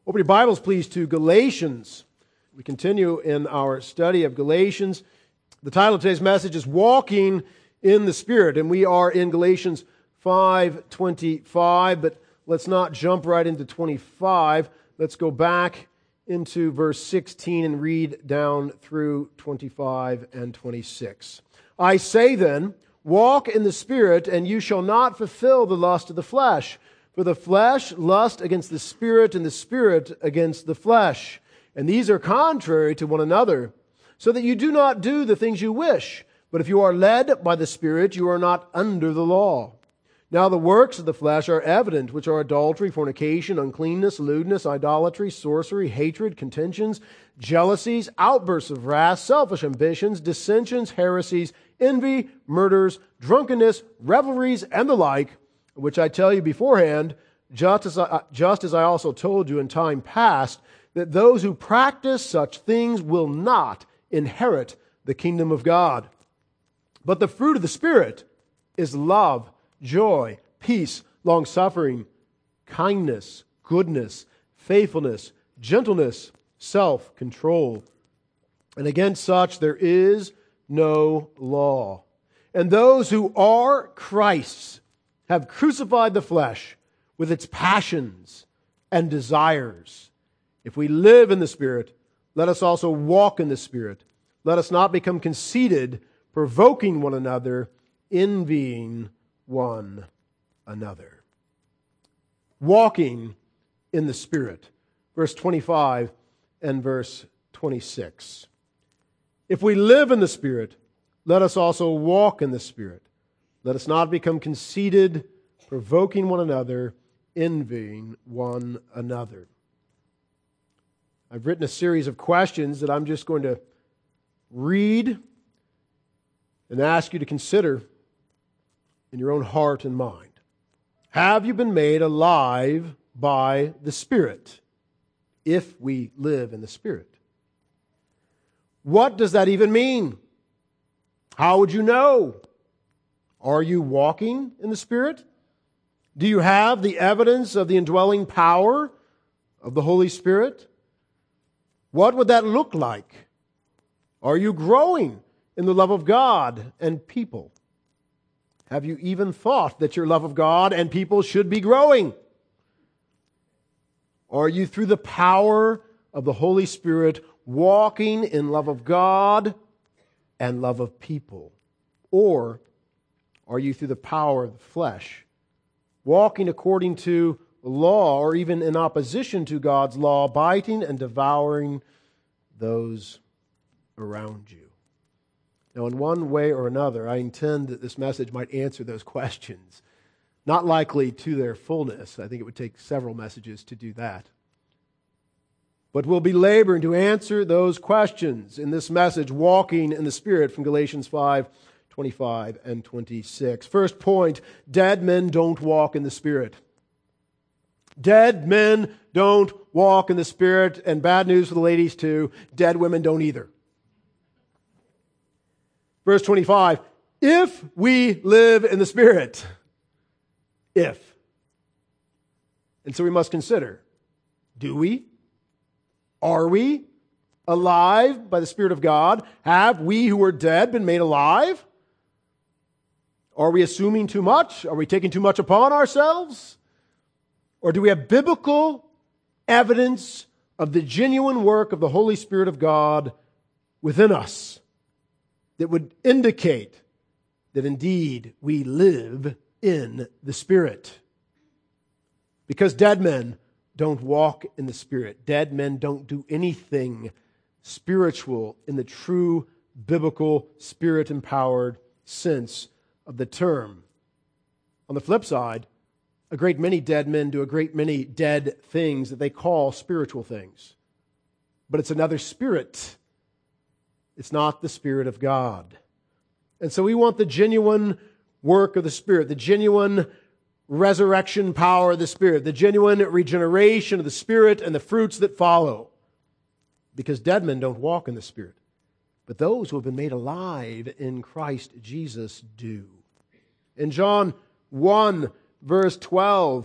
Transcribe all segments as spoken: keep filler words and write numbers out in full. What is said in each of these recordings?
Open your Bibles, please, to Galatians. We continue in our study of Galatians. The title of today's message is Walking in the Spirit, and we are in Galatians five twenty-five, but let's not jump right into twenty-five. Let's go back into verse sixteen and read down through twenty-five and twenty-six. I say then, walk in the Spirit, and you shall not fulfill the lust of the flesh. For the flesh lusts against the Spirit, and the Spirit against the flesh. And these are contrary to one another, so that you do not do the things you wish. But if you are led by the Spirit, you are not under the law. Now the works of the flesh are evident, which are adultery, fornication, uncleanness, lewdness, idolatry, sorcery, hatred, contentions, jealousies, outbursts of wrath, selfish ambitions, dissensions, heresies, envy, murders, drunkenness, revelries, and the like, which I tell you beforehand, just as I, just as I also told you in time past, that those who practice such things will not inherit the kingdom of God. But the fruit of the Spirit is love, joy, peace, long-suffering, kindness, goodness, faithfulness, gentleness, self-control. And against such there is no law. And those who are Christ's have crucified the flesh with its passions and desires. If we live in the Spirit, let us also walk in the Spirit. Let us not become conceited, provoking one another, envying one another. Walking in the Spirit. Verse twenty-five and verse twenty-six. If we live in the Spirit, let us also walk in the Spirit. Let us not become conceited, provoking one another, envying one another. I've written a series of questions that I'm just going to read and ask you to consider in your own heart and mind. Have you been made alive by the Spirit, if we live in the Spirit? What does that even mean? How would you know? Are you walking in the Spirit? Do you have the evidence of the indwelling power of the Holy Spirit? What would that look like? Are you growing in the love of God and people? Have you even thought that your love of God and people should be growing? Are you, through the power of the Holy Spirit, walking in love of God and love of people? Or are you, through the power of the flesh, walking according to law or even in opposition to God's law, biting and devouring those around you? Now, in one way or another, I intend that this message might answer those questions. Not likely to their fullness. I think it would take several messages to do that. But we'll be laboring to answer those questions in this message, Walking in the Spirit, from Galatians five twenty-five and twenty-six. First point, dead men don't walk in the Spirit. Dead men don't walk in the Spirit, and bad news for the ladies too, dead women don't either. Verse twenty-five, if we live in the Spirit. If. And so we must consider, do we? Are we alive by the Spirit of God? Have we who were dead been made alive? Are we assuming too much? Are we taking too much upon ourselves? Or do we have biblical evidence of the genuine work of the Holy Spirit of God within us that would indicate that indeed we live in the Spirit? Because dead men don't walk in the Spirit. Dead men don't do anything spiritual in the true biblical Spirit-empowered sense of the term. On the flip side, a great many dead men do a great many dead things that they call spiritual things. But it's another spirit. It's not the Spirit of God. And so we want the genuine work of the Spirit, the genuine resurrection power of the Spirit, the genuine regeneration of the Spirit and the fruits that follow. Because dead men don't walk in the Spirit. But those who have been made alive in Christ Jesus do. In John one, verse twelve,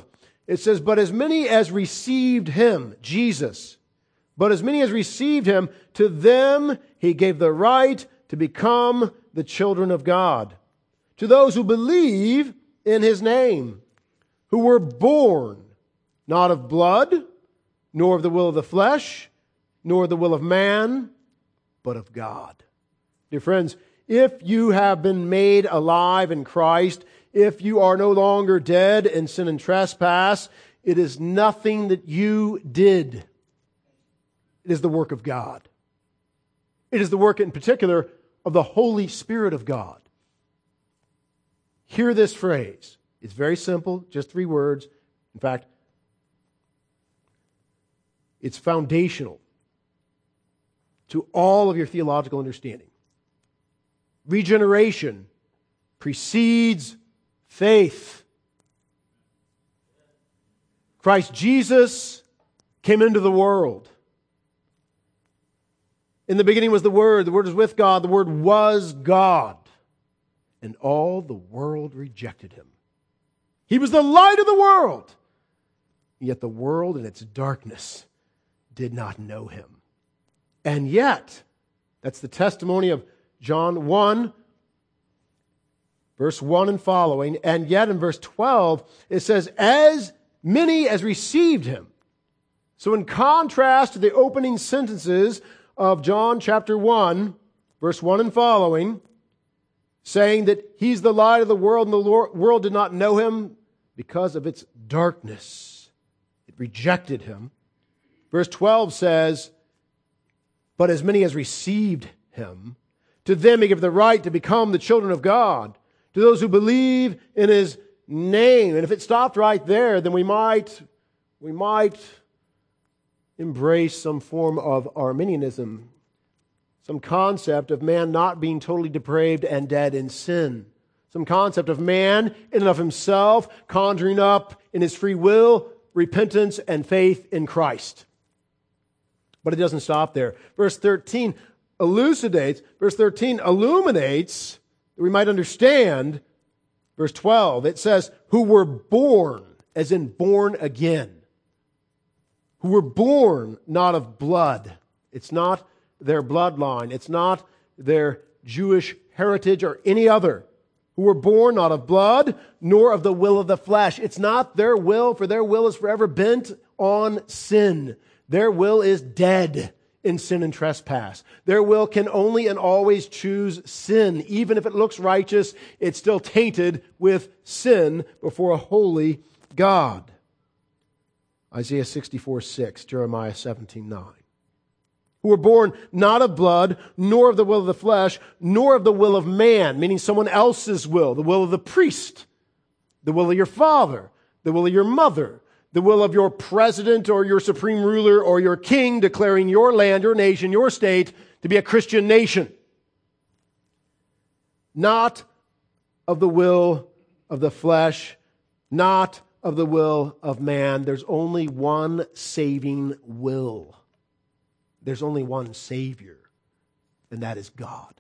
It says, but as many as received him, Jesus, but as many as received him, to them he gave the right to become the children of God. To those who believe in his name, who were born not of blood, nor of the will of the flesh, nor the will of man, but of God. Dear friends, if you have been made alive in Christ, if you are no longer dead in sin and trespass, it is nothing that you did. It is the work of God. It is the work in particular of the Holy Spirit of God. Hear this phrase. It's very simple, just three words. In fact, it's foundational to all of your theological understanding. Regeneration precedes faith. Christ Jesus came into the world. In the beginning was the Word. The Word was with God. The Word was God. And all the world rejected him. He was the light of the world. Yet the world in its darkness did not know him. And yet, that's the testimony of John one, verse one and following. And yet in verse twelve, it says, as many as received him. So in contrast to the opening sentences of John chapter one, verse one and following, saying that he's the light of the world and the world did not know him because of its darkness. It rejected him. Verse twelve says, but as many as received him, to them he gave the right to become the children of God, to those who believe in his name. And if it stopped right there, then we might, we might embrace some form of Arminianism, some concept of man not being totally depraved and dead in sin. Some concept of man in and of himself conjuring up in his free will repentance and faith in Christ. But it doesn't stop there. Verse thirteen elucidates, verse thirteen illuminates that we might understand verse twelve. It says, who were born, as in born again. Who were born not of blood. It's not their bloodline. It's not their Jewish heritage or any other. Who were born not of blood, nor of the will of the flesh. It's not their will, for their will is forever bent on sin. Their will is dead in sin and trespass. Their will can only and always choose sin. Even if it looks righteous, it's still tainted with sin before a holy God. Isaiah sixty-four six, Jeremiah seventeen nine. Who were born not of blood, nor of the will of the flesh, nor of the will of man, meaning someone else's will, the will of the priest, the will of your father, the will of your mother, the will of your president or your supreme ruler or your king declaring your land, your nation, your state to be a Christian nation. Not of the will of the flesh, not of the will of man. There's only one saving will. There's only one Savior, and that is God.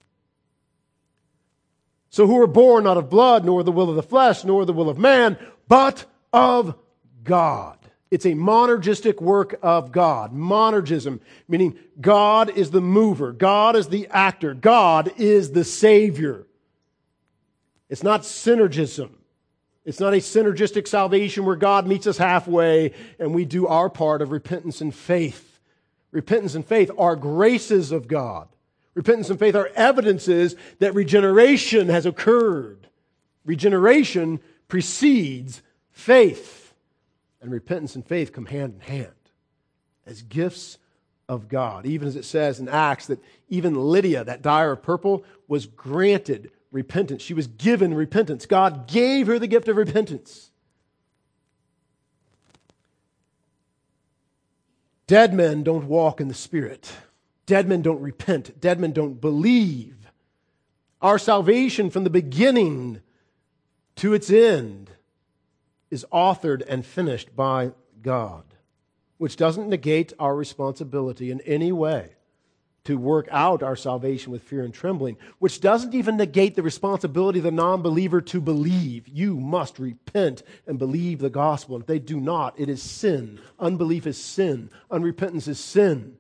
So who were born not of blood, nor the will of the flesh, nor the will of man, but of God. It's a monergistic work of God. Monergism, meaning God is the mover. God is the actor. God is the Savior. It's not synergism. It's not a synergistic salvation where God meets us halfway and we do our part of repentance and faith. Repentance and faith are graces of God. Repentance and faith are evidences that regeneration has occurred. Regeneration precedes faith. And repentance and faith come hand in hand as gifts of God. Even as it says in Acts that even Lydia, that dyer of purple, was granted repentance. She was given repentance. God gave her the gift of repentance. Dead men don't walk in the Spirit. Dead men don't repent. Dead men don't believe. Our salvation from the beginning to its end is authored and finished by God, which doesn't negate our responsibility in any way to work out our salvation with fear and trembling, which doesn't even negate the responsibility of the non-believer to believe. You must repent and believe the gospel. And if they do not, it is sin. Unbelief is sin. Unrepentance is sin.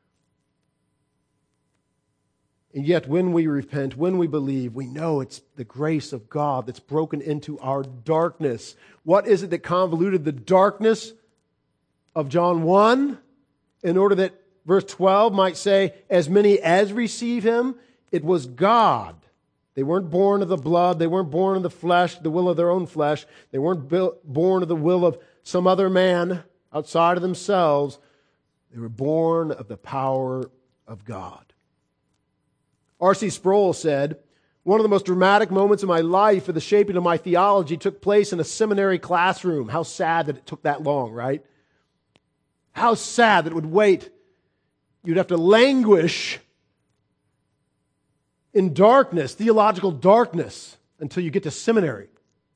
And yet when we repent, when we believe, we know it's the grace of God that's broken into our darkness. What is it that convoluted the darkness of John one in order that verse twelve might say, as many as receive Him? It was God. They weren't born of the blood. They weren't born of the flesh, the will of their own flesh. They weren't born of the will of some other man outside of themselves. They were born of the power of God. R C Sproul said, one of the most dramatic moments in my life for the shaping of my theology took place in a seminary classroom. How sad that it took that long, right? How sad that it would wait. You'd have to languish in darkness, theological darkness, until you get to seminary.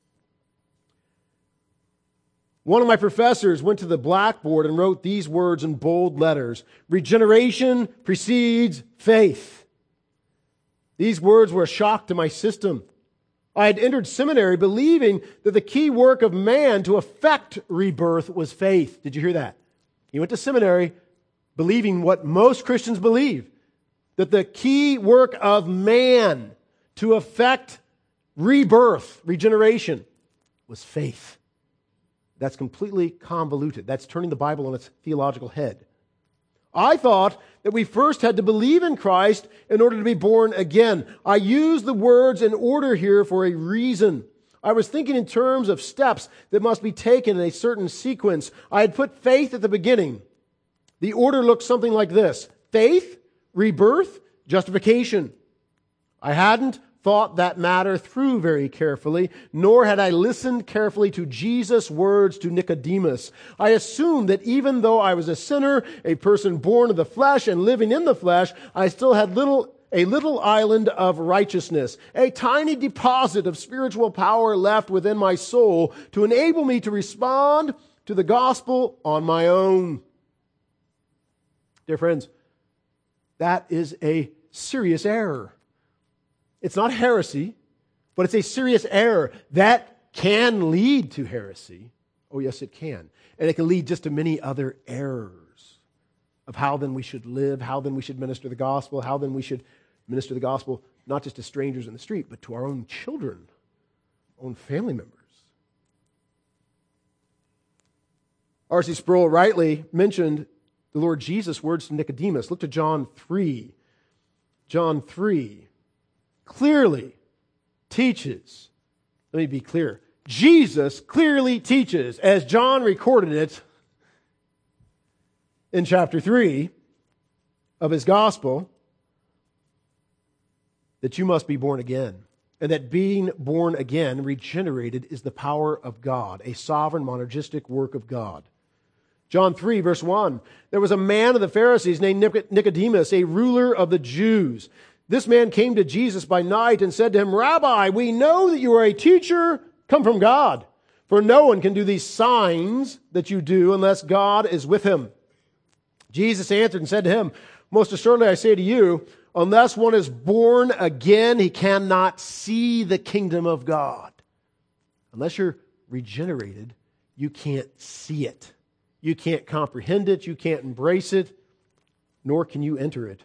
One of my professors went to the blackboard and wrote these words in bold letters: regeneration precedes faith. These words were a shock to my system. I had entered seminary believing that the key work of man to effect rebirth was faith. Did you hear that? He went to seminary believing what most Christians believe, that the key work of man to effect rebirth, regeneration, was faith. That's completely convoluted. That's turning the Bible on its theological head. I thought that we first had to believe in Christ in order to be born again. I use the words in order here for a reason. I was thinking in terms of steps that must be taken in a certain sequence. I had put faith at the beginning. The order looked something like this: faith, rebirth, justification. I hadn't thought that matter through very carefully, nor had I listened carefully to Jesus' words to Nicodemus. I assumed that even though I was a sinner, a person born of the flesh and living in the flesh, I still had little a little island of righteousness, a tiny deposit of spiritual power left within my soul to enable me to respond to the gospel on my own. Dear friends, that is a serious error. It's not heresy, but it's a serious error. That can lead to heresy. Oh, yes, it can. And it can lead just to many other errors of how then we should live, how then we should minister the gospel, how then we should minister the gospel not just to strangers in the street, but to our own children, own family members. R C Sproul rightly mentioned the Lord Jesus' words to Nicodemus. Look to John three. John three clearly teaches, let me be clear, Jesus clearly teaches, as John recorded it in chapter three of his gospel, that you must be born again. And that being born again, regenerated, is the power of God, a sovereign monergistic work of God. John three, verse one, there was a man of the Pharisees named Nicodemus, a ruler of the Jews. This man came to Jesus by night and said to him, Rabbi, we know that you are a teacher come from God, for no one can do these signs that you do unless God is with him. Jesus answered and said to him, most assuredly I say to you, unless one is born again, he cannot see the kingdom of God. Unless you're regenerated, you can't see it. You can't comprehend it. You can't embrace it, nor can you enter it.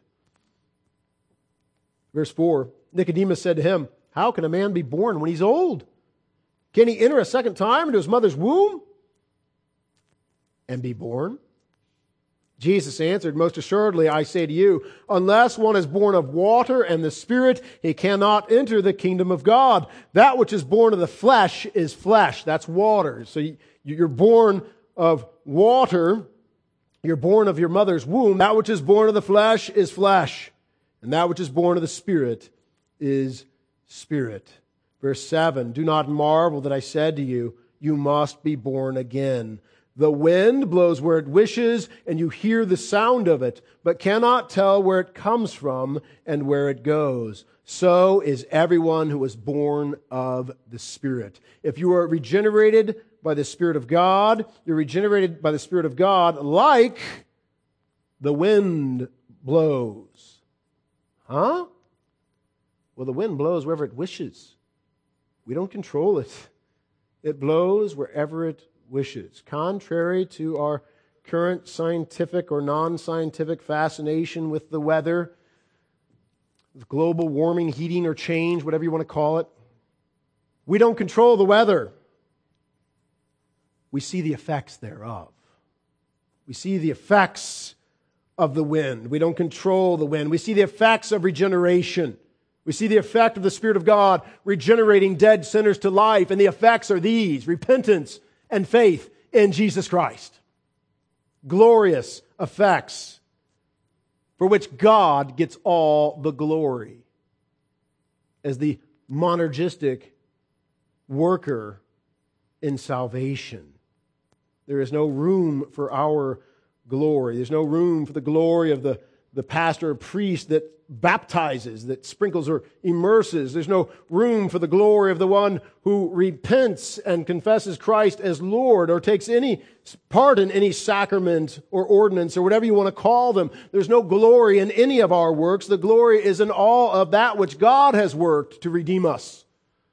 Verse four, Nicodemus said to him, how can a man be born when he's old? Can he enter a second time into his mother's womb and be born? Jesus answered, most assuredly I say to you, unless one is born of water and the Spirit, he cannot enter the kingdom of God. That which is born of the flesh is flesh. That's water. So you're born of water. You're born of your mother's womb. That which is born of the flesh is flesh. And that which is born of the Spirit is spirit. Verse seven, do not marvel that I said to you, you must be born again. The wind blows where it wishes, and you hear the sound of it, but cannot tell where it comes from and where it goes. So is everyone who is born of the Spirit. If you are regenerated by the Spirit of God, you're regenerated by the Spirit of God like the wind blows. Huh? Well, the wind blows wherever it wishes. We don't control it. It blows wherever it wishes. Contrary to our current scientific or non-scientific fascination with the weather, with global warming, heating, or change, whatever you want to call it, we don't control the weather. We see the effects thereof. We see the effects of the wind. We don't control the wind. We see the effects of regeneration. We see the effect of the Spirit of God regenerating dead sinners to life, and the effects are these: repentance and faith in Jesus Christ. Glorious effects for which God gets all the glory as the monergistic worker in salvation. There is no room for our glory. There's no room for the glory of the, the pastor or priest that baptizes, that sprinkles or immerses. There's no room for the glory of the one who repents and confesses Christ as Lord or takes any part in any sacrament or ordinance or whatever you want to call them. There's no glory in any of our works. The glory is in all of that which God has worked to redeem us.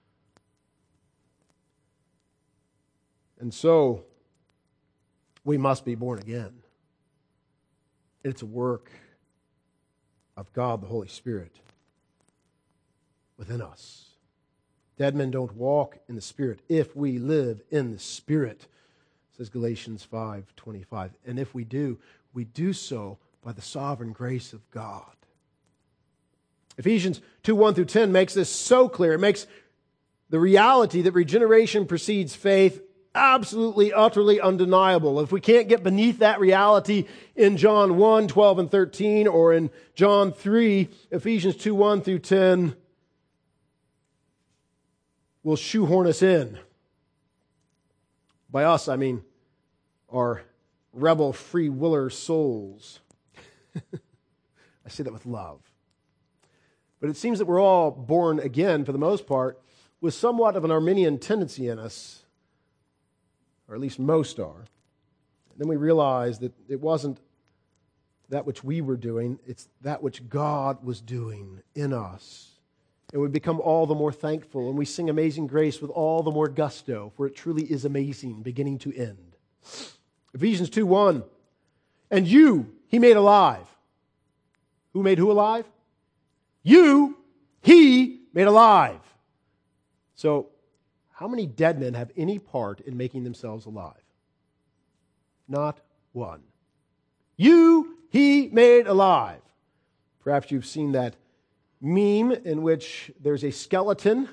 And so, we must be born again. It's a work of God, the Holy Spirit, within us. Dead men don't walk in the Spirit if we live in the Spirit, says Galatians five twenty-five. And if we do, we do so by the sovereign grace of God. Ephesians two one through ten makes this so clear. It makes the reality that regeneration precedes faith absolutely, utterly undeniable. If we can't get beneath that reality in John one, twelve and thirteen, or in John three, Ephesians two, one through ten will shoehorn us in. By us, I mean our rebel free willer souls. I say that with love. But it seems that we're all born again, for the most part, with somewhat of an Arminian tendency in us, or at least most are. And then we realize that it wasn't that which we were doing, it's that which God was doing in us. And we become all the more thankful, and we sing Amazing Grace with all the more gusto, for it truly is amazing, beginning to end. Ephesians two one, and you He made alive. Who made who alive? You He made alive. So, how many dead men have any part in making themselves alive? Not one. You, He made alive. Perhaps you've seen that meme in which there's a skeleton,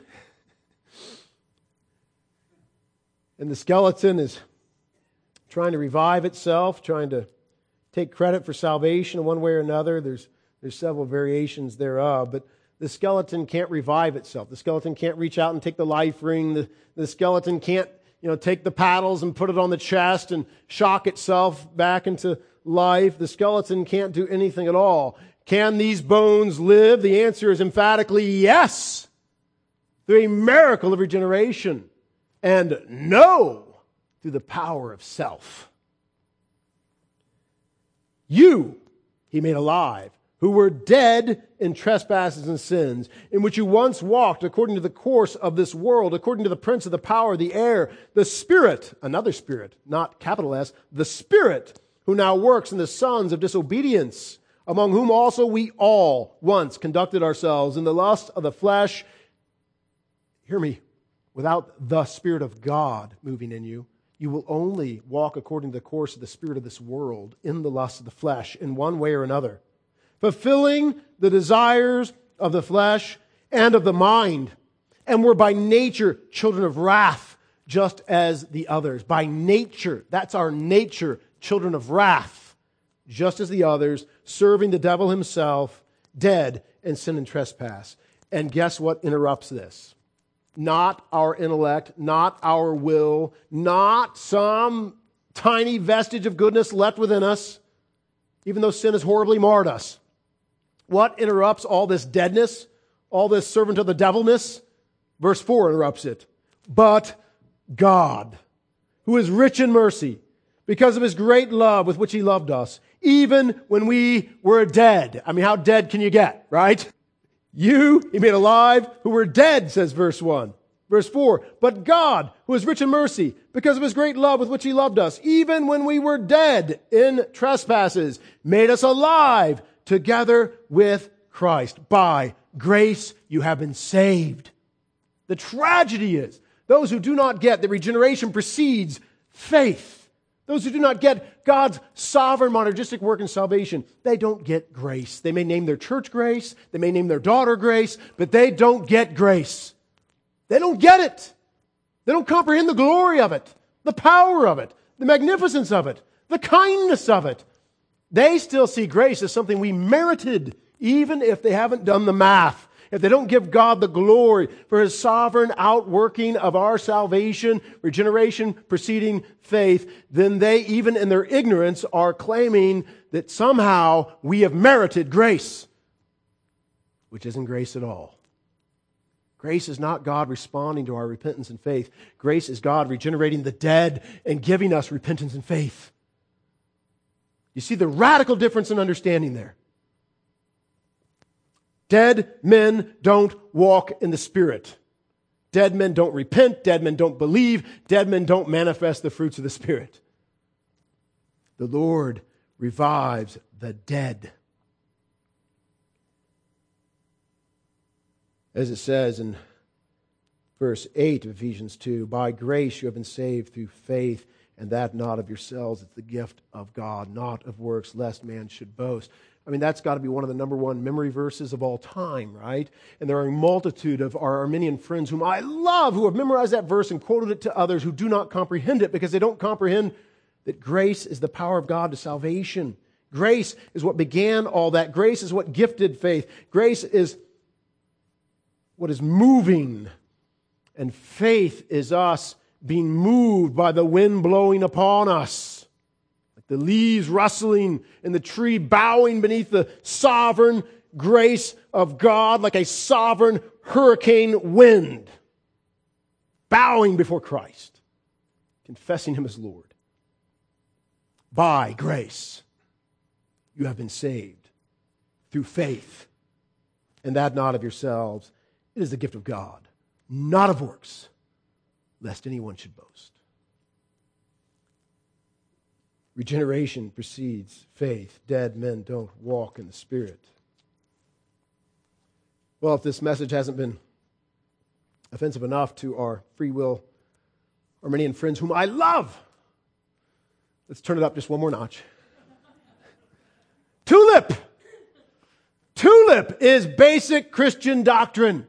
and the skeleton is trying to revive itself, trying to take credit for salvation in one way or another. There's, there's several variations thereof, but the skeleton can't revive itself. The skeleton can't reach out and take the life ring. The, the skeleton can't, you know, take the paddles and put it on the chest and shock itself back into life. The skeleton can't do anything at all. Can these bones live? The answer is emphatically yes, through a miracle of regeneration, and no, through the power of self. You, He made alive, who were dead in trespasses and sins, in which you once walked according to the course of this world, according to the prince of the power of the air, the Spirit, another Spirit, not capital S, the Spirit, who now works in the sons of disobedience, among whom also we all once conducted ourselves in the lust of the flesh. Hear me, without the Spirit of God moving in you, you will only walk according to the course of the spirit of this world, in the lust of the flesh, in one way or another, fulfilling the desires of the flesh and of the mind, and were by nature children of wrath, just as the others. By nature, that's our nature, children of wrath, just as the others, serving the devil himself, dead in sin and trespass. And guess what interrupts this? Not our intellect, not our will, not some tiny vestige of goodness left within us, even though sin has horribly marred us. What interrupts all this deadness, all this servant of the devilness? Verse four interrupts it. But God, who is rich in mercy, because of His great love with which He loved us, even when we were dead. I mean, how dead can you get, right? You, He made alive who were dead, says verse one. Verse four, but God, who is rich in mercy, because of His great love with which He loved us, even when we were dead in trespasses, made us alive together with Christ. By grace you have been saved. The tragedy is, those who do not get that regeneration precedes faith, those who do not get God's sovereign monergistic work in salvation, they don't get grace. They may name their church grace, they may name their daughter grace, but they don't get grace. They don't get it. They don't comprehend the glory of it, the power of it, the magnificence of it, the kindness of it. They still see grace as something we merited, even if they haven't done the math. If they don't give God the glory for His sovereign outworking of our salvation, regeneration preceding faith, then they, even in their ignorance, are claiming that somehow we have merited grace, which isn't grace at all. Grace is not God responding to our repentance and faith. Grace is God regenerating the dead and giving us repentance and faith. You see the radical difference in understanding there. Dead men don't walk in the Spirit. Dead men don't repent. Dead men don't believe. Dead men don't manifest the fruits of the Spirit. The Lord revives the dead. As it says in verse eight of Ephesians two, by grace you have been saved through faith, and that not of yourselves. It's the gift of God, not of works, lest man should boast. I mean, that's got to be one of the number one memory verses of all time, right? And there are a multitude of our Arminian friends whom I love who have memorized that verse and quoted it to others who do not comprehend it because they don't comprehend that grace is the power of God to salvation. Grace is what began all that. Grace is what gifted faith. Grace is what is moving. And faith is us being moved by the wind blowing upon us. The leaves rustling and the tree bowing beneath the sovereign grace of God like a sovereign hurricane wind. Bowing before Christ. Confessing Him as Lord. By grace, you have been saved through faith. And that not of yourselves. It is the gift of God, not of works, lest anyone should boast. Regeneration precedes faith. Dead men don't walk in the Spirit. Well, if this message hasn't been offensive enough to our free will Arminian friends whom I love, let's turn it up just one more notch. Tulip! Tulip is basic Christian doctrine.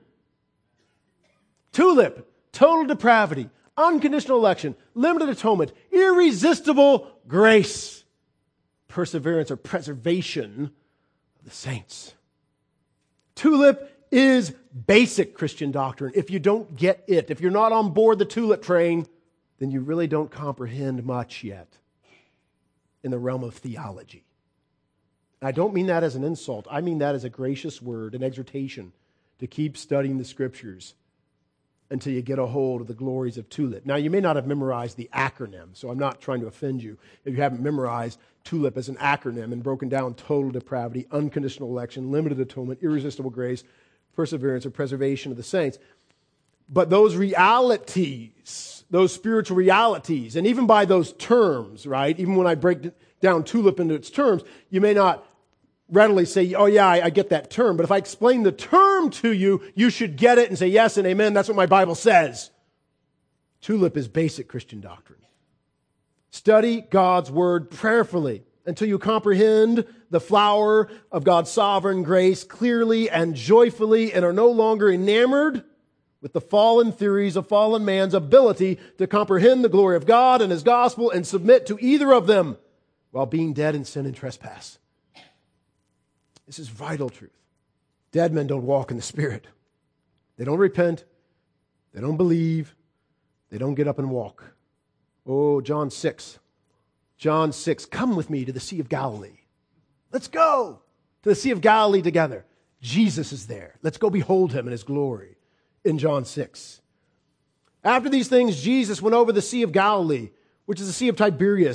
Tulip, total depravity, unconditional election, limited atonement, irresistible grace, perseverance or preservation of the saints. Tulip is basic Christian doctrine. If you don't get it, if you're not on board the tulip train, then you really don't comprehend much yet in the realm of theology. I don't mean that as an insult. I mean that as a gracious word, an exhortation to keep studying the Scriptures until you get a hold of the glories of TULIP. Now, you may not have memorized the acronym, so I'm not trying to offend you if you haven't memorized TULIP as an acronym and broken down total depravity, unconditional election, limited atonement, irresistible grace, perseverance, or preservation of the saints. But those realities, those spiritual realities, and even by those terms, right, even when I break down TULIP into its terms, you may not readily say, oh yeah, I, I get that term. But if I explain the term to you, you should get it and say yes and amen. That's what my Bible says. TULIP is basic Christian doctrine. Study God's Word prayerfully until you comprehend the flower of God's sovereign grace clearly and joyfully and are no longer enamored with the fallen theories of fallen man's ability to comprehend the glory of God and His gospel and submit to either of them while being dead in sin and trespass. This is vital truth. Dead men don't walk in the Spirit. They don't repent. They don't believe. They don't get up and walk. Oh, John six. John six, come with me to the Sea of Galilee. Let's go to the Sea of Galilee together. Jesus is there. Let's go behold Him in His glory in John six. After these things, Jesus went over the Sea of Galilee, which is the Sea of Tiberias.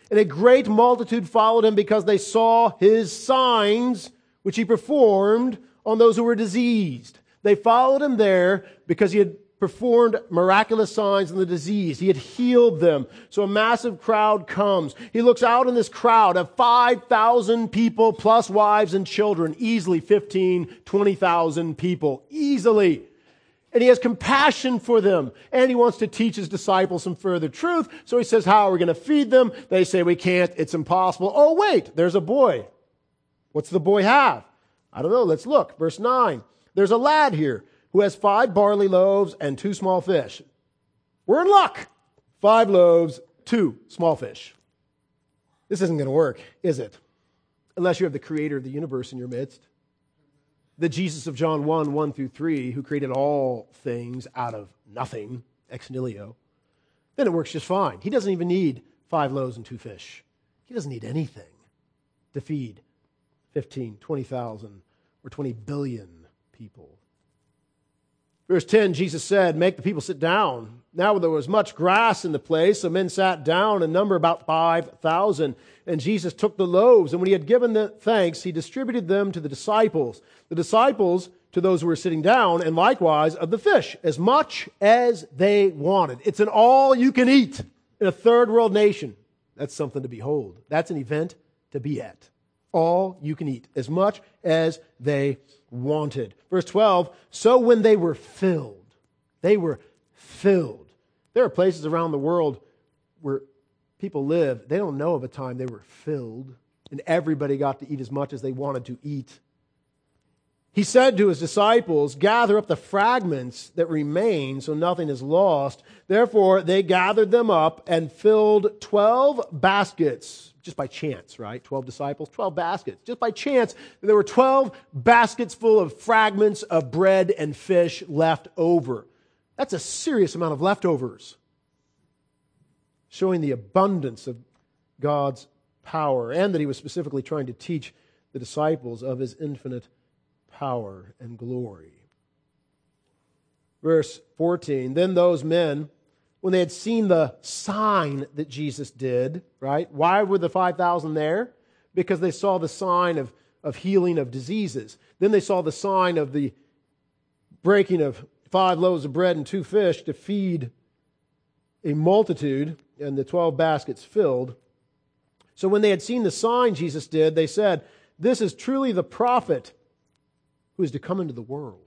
And a great multitude followed him because they saw his signs, which he performed on those who were diseased. They followed him there because he had performed miraculous signs on the diseased. He had healed them. So a massive crowd comes. He looks out in this crowd of five thousand people plus wives and children. Easily fifteen, twenty thousand people. Easily. And he has compassion for them. And he wants to teach his disciples some further truth. So he says, how are we going to feed them? They say, we can't. It's impossible. Oh, wait, there's a boy. What's the boy have? I don't know. Let's look. Verse nine. There's a lad here who has five barley loaves and two small fish. We're in luck. Five loaves, two small fish. This isn't going to work, is it? Unless you have the creator of the universe in your midst. The Jesus of John one, one through three, who created all things out of nothing, ex nihilo. Then it works just fine. He doesn't even need five loaves and two fish. He doesn't need anything to feed fifteen, twenty thousand, or twenty billion people. Verse ten, Jesus said, make the people sit down. Now there was much grass in the place, so men sat down in number about five thousand. And Jesus took the loaves, and when he had given the thanks, he distributed them to the disciples. The disciples to those who were sitting down, and likewise of the fish, as much as they wanted. It's an all-you-can-eat in a third-world nation. That's something to behold. That's an event to be at. All you can eat, as much as they wanted. Verse twelve, so when they were filled, they were filled. There are places around the world where people live, they don't know of a time they were filled and everybody got to eat as much as they wanted to eat. He said to his disciples, gather up the fragments that remain so nothing is lost. Therefore, they gathered them up and filled twelve baskets. Just by chance, right? Twelve disciples, twelve baskets. Just by chance, there were twelve baskets full of fragments of bread and fish left over. That's a serious amount of leftovers. Showing the abundance of God's power and that he was specifically trying to teach the disciples of his infinite power and glory. Verse fourteen, then those men, when they had seen the sign that Jesus did, right? Why were the five thousand there? Because they saw the sign of, of healing of diseases. Then they saw the sign of the breaking of five loaves of bread and two fish to feed a multitude, and the twelve baskets filled. So when they had seen the sign Jesus did, they said, this is truly the prophet who is to come into the world.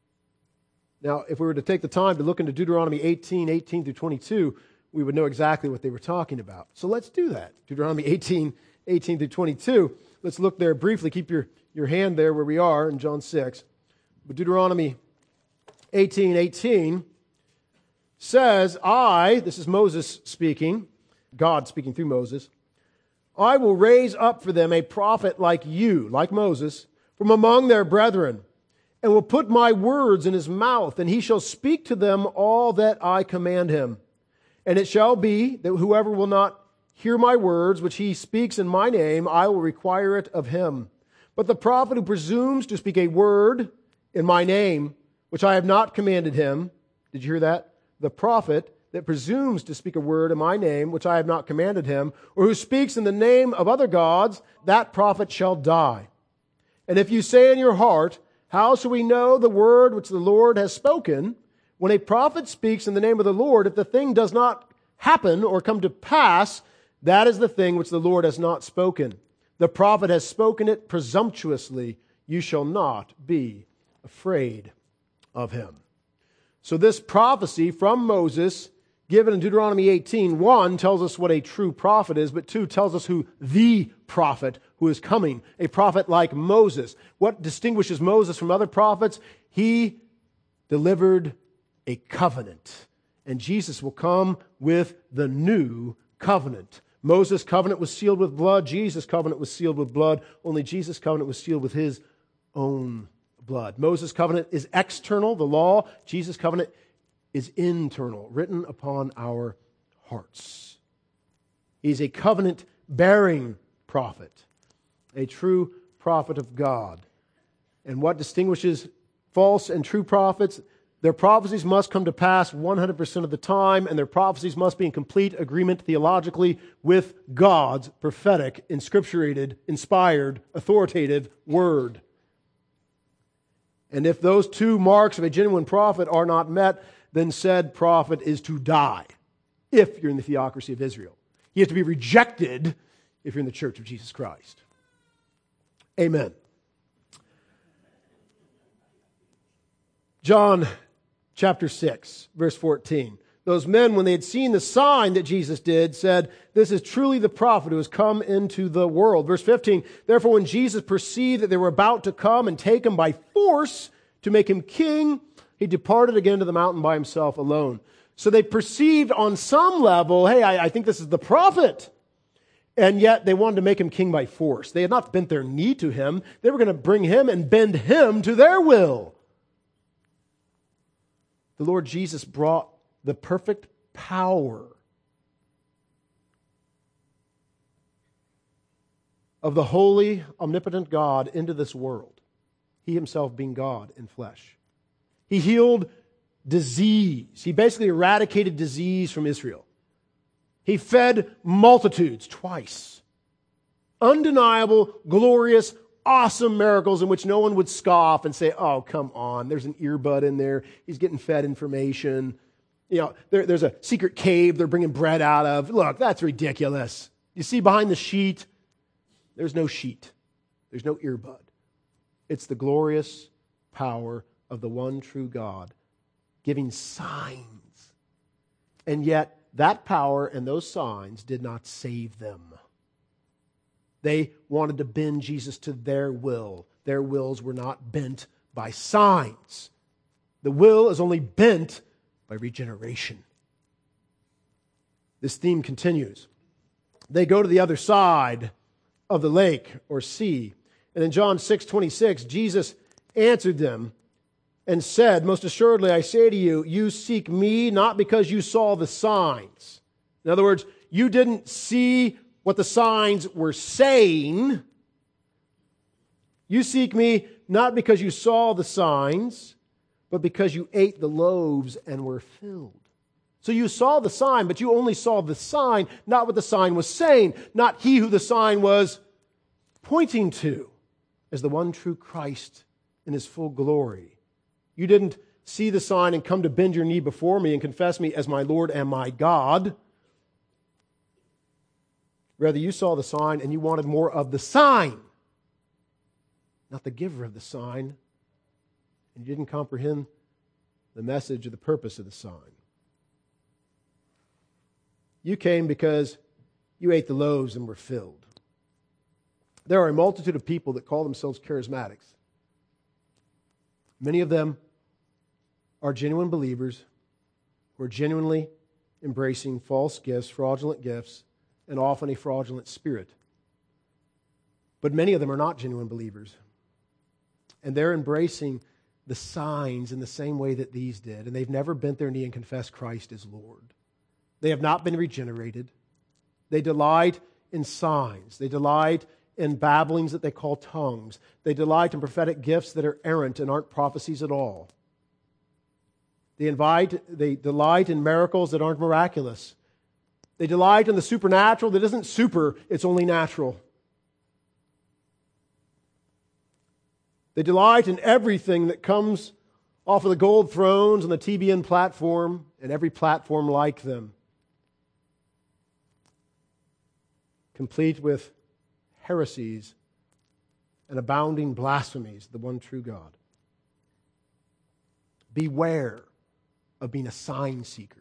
Now, if we were to take the time to look into Deuteronomy eighteen, eighteen through twenty-two, we would know exactly what they were talking about. So let's do that. Deuteronomy eighteen, eighteen through twenty-two. Let's look there briefly. Keep your, your hand there where we are in John six. But Deuteronomy eighteen, eighteen says, I, this is Moses speaking, God speaking through Moses, I will raise up for them a prophet like you, like Moses, from among their brethren, and will put my words in his mouth, and he shall speak to them all that I command him. And it shall be that whoever will not hear my words, which he speaks in my name, I will require it of him. But the prophet who presumes to speak a word in my name, which I have not commanded him, did you hear that? The prophet that presumes to speak a word in my name, which I have not commanded him, or who speaks in the name of other gods, that prophet shall die. And if you say in your heart, how shall we know the word which the Lord has spoken? When a prophet speaks in the name of the Lord, if the thing does not happen or come to pass, that is the thing which the Lord has not spoken. The prophet has spoken it presumptuously. You shall not be afraid of him. So this prophecy from Moses, given in Deuteronomy eighteen, one, tells us what a true prophet is, but two, tells us who the prophet who is coming, a prophet like Moses. What distinguishes Moses from other prophets? He delivered a covenant, and Jesus will come with the new covenant. Moses' covenant was sealed with blood. Jesus' covenant was sealed with blood. Only Jesus' covenant was sealed with his own blood. Moses' covenant is external, the law. Jesus' covenant is internal, written upon our hearts. He's a covenant-bearing prophet, a true prophet of God. And what distinguishes false and true prophets? Their prophecies must come to pass one hundred percent of the time, and their prophecies must be in complete agreement theologically with God's prophetic, inscripturated, inspired, authoritative word. And if those two marks of a genuine prophet are not met, then said prophet is to die if you're in the theocracy of Israel. He is to be rejected if you're in the Church of Jesus Christ. Amen. John chapter six, verse fourteen. Those men, when they had seen the sign that Jesus did, said, "This is truly the prophet who has come into the world." Verse fifteen, therefore when Jesus perceived that they were about to come and take him by force to make him king, he departed again to the mountain by himself alone. So they perceived on some level, hey, I, I think this is the prophet. And yet they wanted to make him king by force. They had not bent their knee to him. They were going to bring him and bend him to their will. The Lord Jesus brought the perfect power of the holy, omnipotent God into this world. He himself being God in flesh. He healed disease. He basically eradicated disease from Israel. He fed multitudes twice. Undeniable, glorious, awesome miracles in which no one would scoff and say, oh, come on, there's an earbud in there. He's getting fed information. You know, there, there's a secret cave they're bringing bread out of. Look, that's ridiculous. You see behind the sheet, there's no sheet. There's no earbud. It's the glorious power of the one true God giving signs. And yet, that power and those signs did not save them. They wanted to bend Jesus to their will. Their wills were not bent by signs. The will is only bent by regeneration. This theme continues. They go to the other side of the lake or sea. And in John six twenty-six, Jesus answered them and said, most assuredly I say to you, you seek me not because you saw the signs. In other words, you didn't see what the signs were saying. You seek me not because you saw the signs, but because you ate the loaves and were filled. So you saw the sign, but you only saw the sign, not what the sign was saying, not he who the sign was pointing to as the one true Christ in his full glory. You didn't see the sign and come to bend your knee before me and confess me as my Lord and my God. Rather, you saw the sign and you wanted more of the sign, not the giver of the sign. And you didn't comprehend the message or the purpose of the sign. You came because you ate the loaves and were filled. There are a multitude of people that call themselves charismatics. Many of them are genuine believers who are genuinely embracing false gifts, fraudulent gifts, and often a fraudulent spirit. But many of them are not genuine believers. And they're embracing the signs in the same way that these did. And they've never bent their knee and confessed Christ as Lord. They have not been regenerated. They delight in signs. They delight in babblings that they call tongues. They delight in prophetic gifts that are errant and aren't prophecies at all. They invite, they delight in miracles that aren't miraculous. They delight in the supernatural that isn't super, it's only natural. They delight in everything that comes off of the gold thrones and the T B N platform and every platform like them, complete with heresies and abounding blasphemies of the one true God. Beware of being a sign seeker.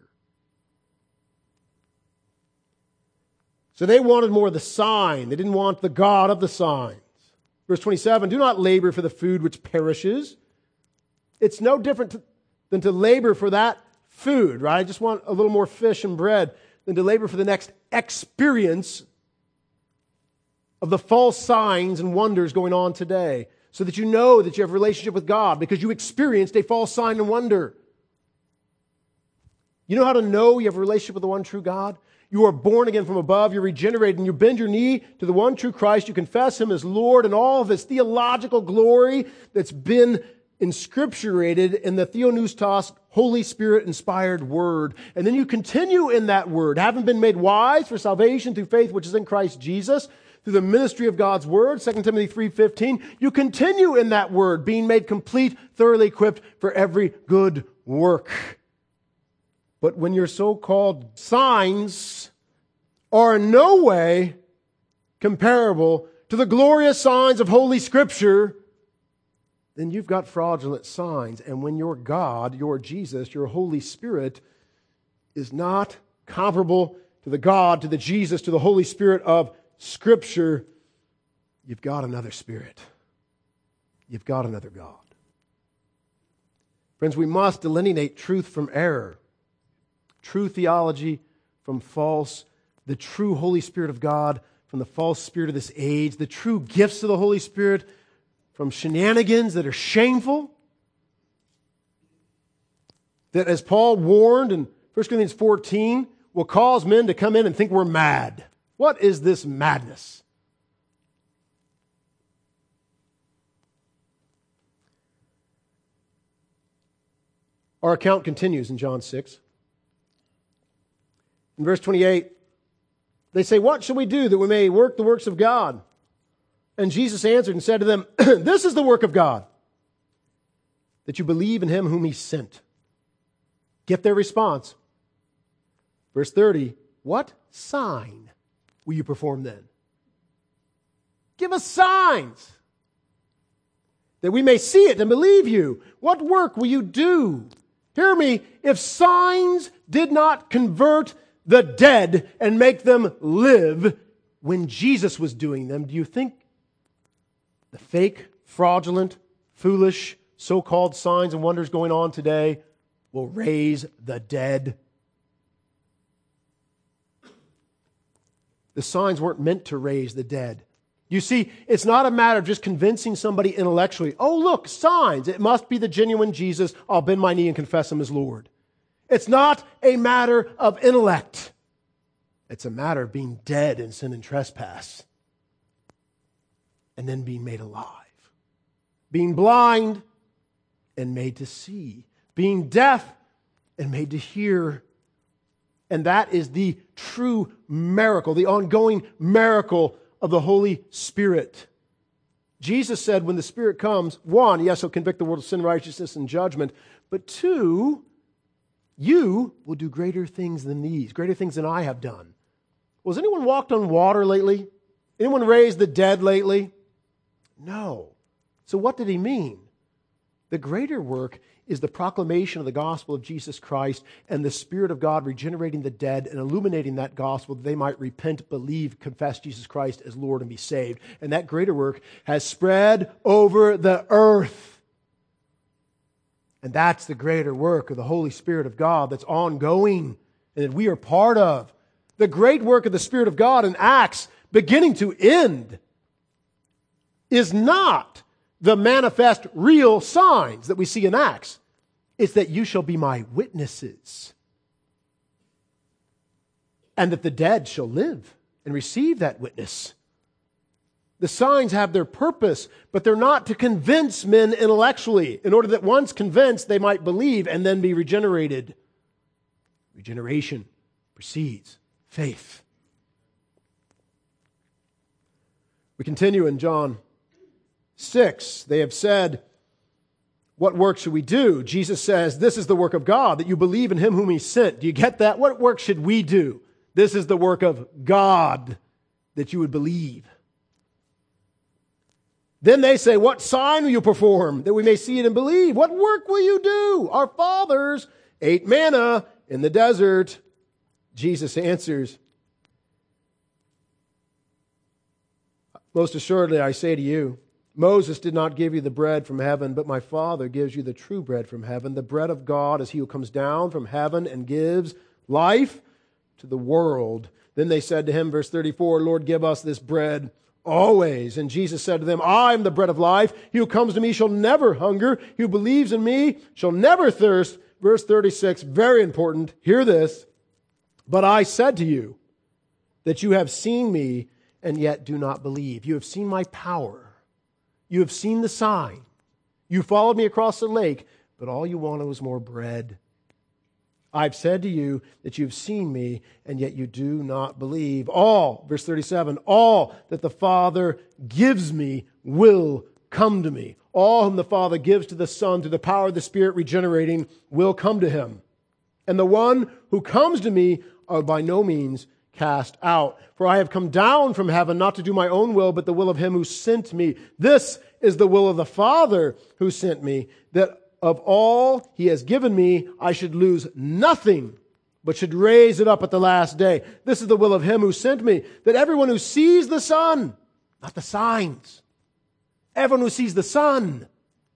So they wanted more of the sign. They didn't want the God of the signs. Verse twenty-seven, do not labor for the food which perishes. It's no different to, than to labor for that food, right? I just want a little more fish and bread than to labor for the next experience of the false signs and wonders going on today, so that you know that you have a relationship with God because you experienced a false sign and wonder. You know how to know you have a relationship with the one true God? You are born again from above, you're regenerated, and you bend your knee to the one true Christ. You confess Him as Lord and all of His theological glory that's been inscripturated in the Theopneustos, Holy Spirit-inspired Word. And then you continue in that Word, having been made wise for salvation through faith which is in Christ Jesus, through the ministry of God's Word, Second Timothy three fifteen. You continue in that Word, being made complete, thoroughly equipped for every good work. But when your so-called signs are in no way comparable to the glorious signs of Holy Scripture, then you've got fraudulent signs. And when your God, your Jesus, your Holy Spirit is not comparable to the God, to the Jesus, to the Holy Spirit of Scripture, you've got another spirit. You've got another God. Friends, we must delineate truth from error, true theology from false, the true Holy Spirit of God from the false spirit of this age, the true gifts of the Holy Spirit from shenanigans that are shameful, that, as Paul warned in First Corinthians fourteen, will cause men to come in and think we're mad. What is this madness? Our account continues in John six. In verse twenty-eight, they say, "What shall we do that we may work the works of God?" And Jesus answered and said to them, "This is the work of God, that you believe in Him whom He sent." Get their response. Verse thirty, "What sign will you perform then?" Give us signs, that we may see it and believe you. What work will you do? Hear me, if signs did not convert the dead and make them live when Jesus was doing them, do you think the fake, fraudulent, foolish, so-called signs and wonders going on today will raise the dead? The signs weren't meant to raise the dead. You see, it's not a matter of just convincing somebody intellectually, "Oh, look, signs. It must be the genuine Jesus. I'll bend my knee and confess Him as Lord." It's not a matter of intellect. It's a matter of being dead in sin and trespass and then being made alive. Being blind and made to see. Being deaf and made to hear. And that is the true miracle, the ongoing miracle of the Holy Spirit. Jesus said when the Spirit comes, one, yes, He'll convict the world of sin, righteousness, and judgment. But two, you will do greater things than these, greater things than I have done. Well, has anyone walked on water lately? Anyone raised the dead lately? No. So what did He mean? The greater work is the proclamation of the gospel of Jesus Christ and the Spirit of God regenerating the dead and illuminating that gospel that they might repent, believe, confess Jesus Christ as Lord and be saved. And that greater work has spread over the earth. And that's the greater work of the Holy Spirit of God that's ongoing and that we are part of. The great work of the Spirit of God in Acts, beginning to end, is not the manifest real signs that we see in Acts. It's that you shall be my witnesses. And that the dead shall live and receive that witness. The signs have their purpose, but they're not to convince men intellectually, in order that once convinced they might believe and then be regenerated. Regeneration precedes faith. We continue in John six. They have said, "What work should we do?" Jesus says, "This is the work of God, that you believe in Him whom He sent." Do you get that? What work should we do? This is the work of God, that you would believe. Then they say, "What sign will you perform, that we may see it and believe? What work will you do? Our fathers ate manna in the desert." Jesus answers, "Most assuredly I say to you, Moses did not give you the bread from heaven, but my Father gives you the true bread from heaven. The bread of God is He who comes down from heaven and gives life to the world." Then they said to Him, verse thirty-four, "Lord, give us this bread always." And Jesus said to them, "I am the bread of life. He who comes to me shall never hunger. He who believes in me shall never thirst." Verse thirty-six, very important. Hear this. "But I said to you that you have seen me and yet do not believe." You have seen my power. You have seen the sign. You followed me across the lake, but all you wanted was more bread. I've said to you that you've seen me, and yet you do not believe. All, verse thirty-seven, all that the Father gives me will come to me. All whom the Father gives to the Son through the power of the Spirit regenerating will come to him. And the one who comes to me are by no means cast out. For I have come down from heaven not to do my own will, but the will of him who sent me. This is the will of the Father who sent me, that of all he has given me, I should lose nothing, but should raise it up at the last day. This is the will of him who sent me, that everyone who sees the Son, not the signs, everyone who sees the Son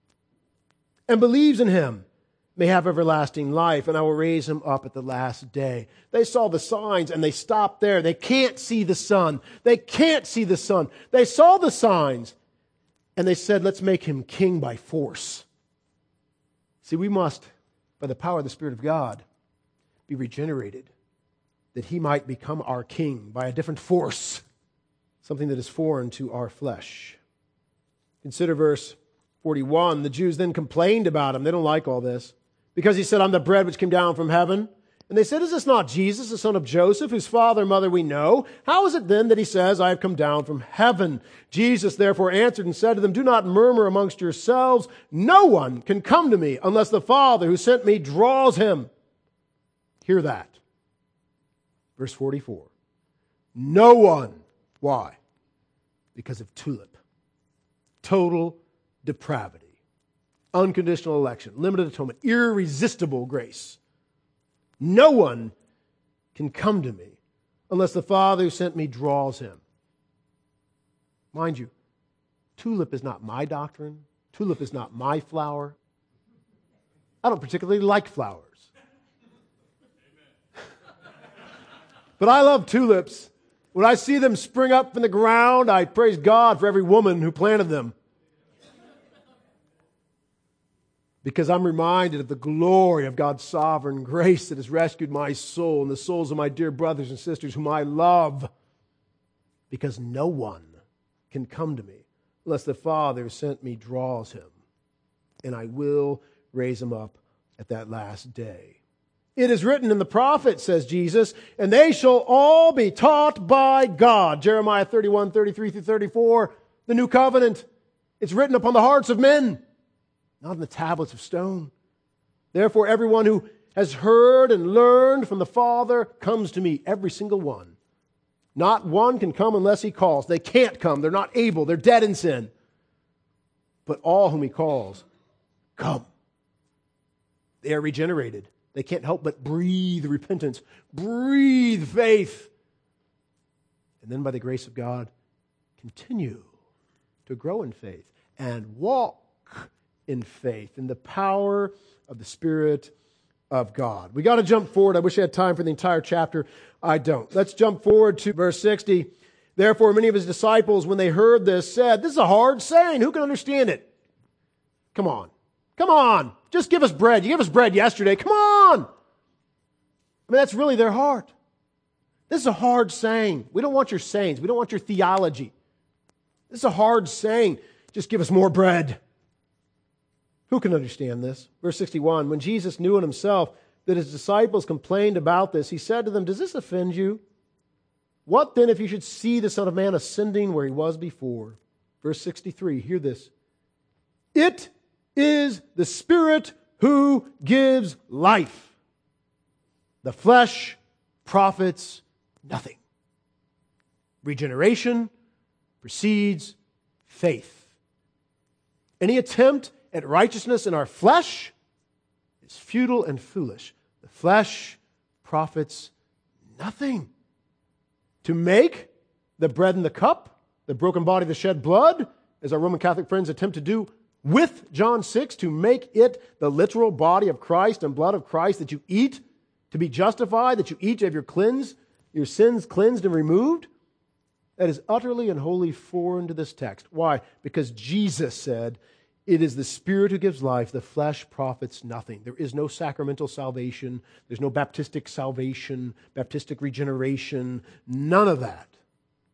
and believes in him may have everlasting life, and I will raise him up at the last day. They saw the signs and they stopped there. They can't see the Son. They can't see the Son. They saw the signs and they said, let's make him king by force. See, we must, by the power of the Spirit of God, be regenerated, that he might become our king by a different force, something that is foreign to our flesh. Consider verse forty-one. The Jews then complained about him. They don't like all this, because he said, I'm the bread which came down from heaven. And they said, is this not Jesus, the son of Joseph, whose father and mother we know? How is it then that he says, I have come down from heaven? Jesus therefore answered and said to them, do not murmur amongst yourselves. No one can come to me unless the Father who sent me draws him. Hear that. Verse forty-four. No one. Why? Because of tulip. Total depravity. Unconditional election. Limited atonement. Irresistible grace. No one can come to me unless the Father who sent me draws him. Mind you, tulip is not my doctrine. Tulip is not my flower. I don't particularly like flowers. But I love tulips. When I see them spring up from the ground, I praise God for every woman who planted them. Because I'm reminded of the glory of God's sovereign grace that has rescued my soul and the souls of my dear brothers and sisters whom I love. Because no one can come to me unless the Father who sent me draws him. And I will raise him up at that last day. It is written in the prophets, says Jesus, and they shall all be taught by God. Jeremiah thirty-one, thirty-three through thirty-four, the new covenant. It's written upon the hearts of men, not on the tablets of stone. Therefore, everyone who has heard and learned from the Father comes to me, every single one. Not one can come unless he calls. They can't come. They're not able. They're dead in sin. But all whom he calls, come. They are regenerated. They can't help but breathe repentance, breathe faith. And then by the grace of God, continue to grow in faith and walk in faith, in the power of the Spirit of God. We got to jump forward. I wish I had time for the entire chapter. I don't. Let's jump forward to verse sixty. Therefore, many of his disciples, when they heard this, said, this is a hard saying. Who can understand it? Come on. Come on. Just give us bread. You gave us bread yesterday. Come on. I mean, that's really their heart. This is a hard saying. We don't want your sayings. We don't want your theology. This is a hard saying. Just give us more bread. Who can understand this? Verse sixty-one, when Jesus knew in himself that his disciples complained about this, he said to them, does this offend you? What then if you should see the Son of Man ascending where he was before? Verse sixty-three, hear this. It is the Spirit who gives life. The flesh profits nothing. Regeneration precedes faith. Any attempt at righteousness in our flesh is futile and foolish. The flesh profits nothing. To make the bread and the cup, the broken body, the shed blood, as our Roman Catholic friends attempt to do with John six, to make it the literal body of Christ and blood of Christ that you eat, to be justified, that you eat to have your cleanse, your sins cleansed and removed, that is utterly and wholly foreign to this text. Why? Because Jesus said, it is the Spirit who gives life, the flesh profits nothing. There is no sacramental salvation, there's no baptistic salvation, baptistic regeneration, none of that.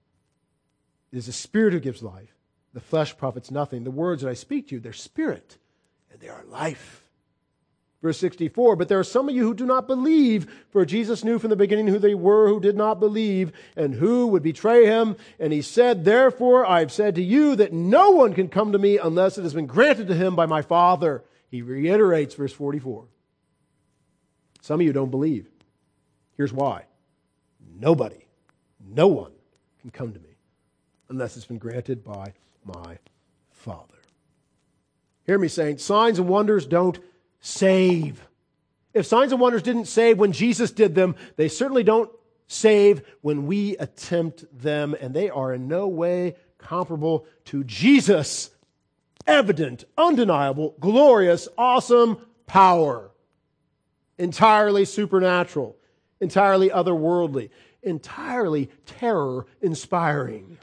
It is the Spirit who gives life. The flesh profits nothing. The words that I speak to you, they're spirit and they are life. Verse sixty-four, but there are some of you who do not believe, for Jesus knew from the beginning who they were who did not believe and who would betray him. And he said, therefore, I have said to you that no one can come to me unless it has been granted to him by my Father. He reiterates verse forty-four. Some of you don't believe. Here's why. Nobody, no one can come to me unless it's been granted by my Father. Hear me, saints. Signs and wonders don't save. If signs and wonders didn't save when Jesus did them, they certainly don't save when we attempt them, and they are in no way comparable to Jesus' evident, undeniable, glorious, awesome power. Entirely supernatural, entirely otherworldly, entirely terror-inspiring.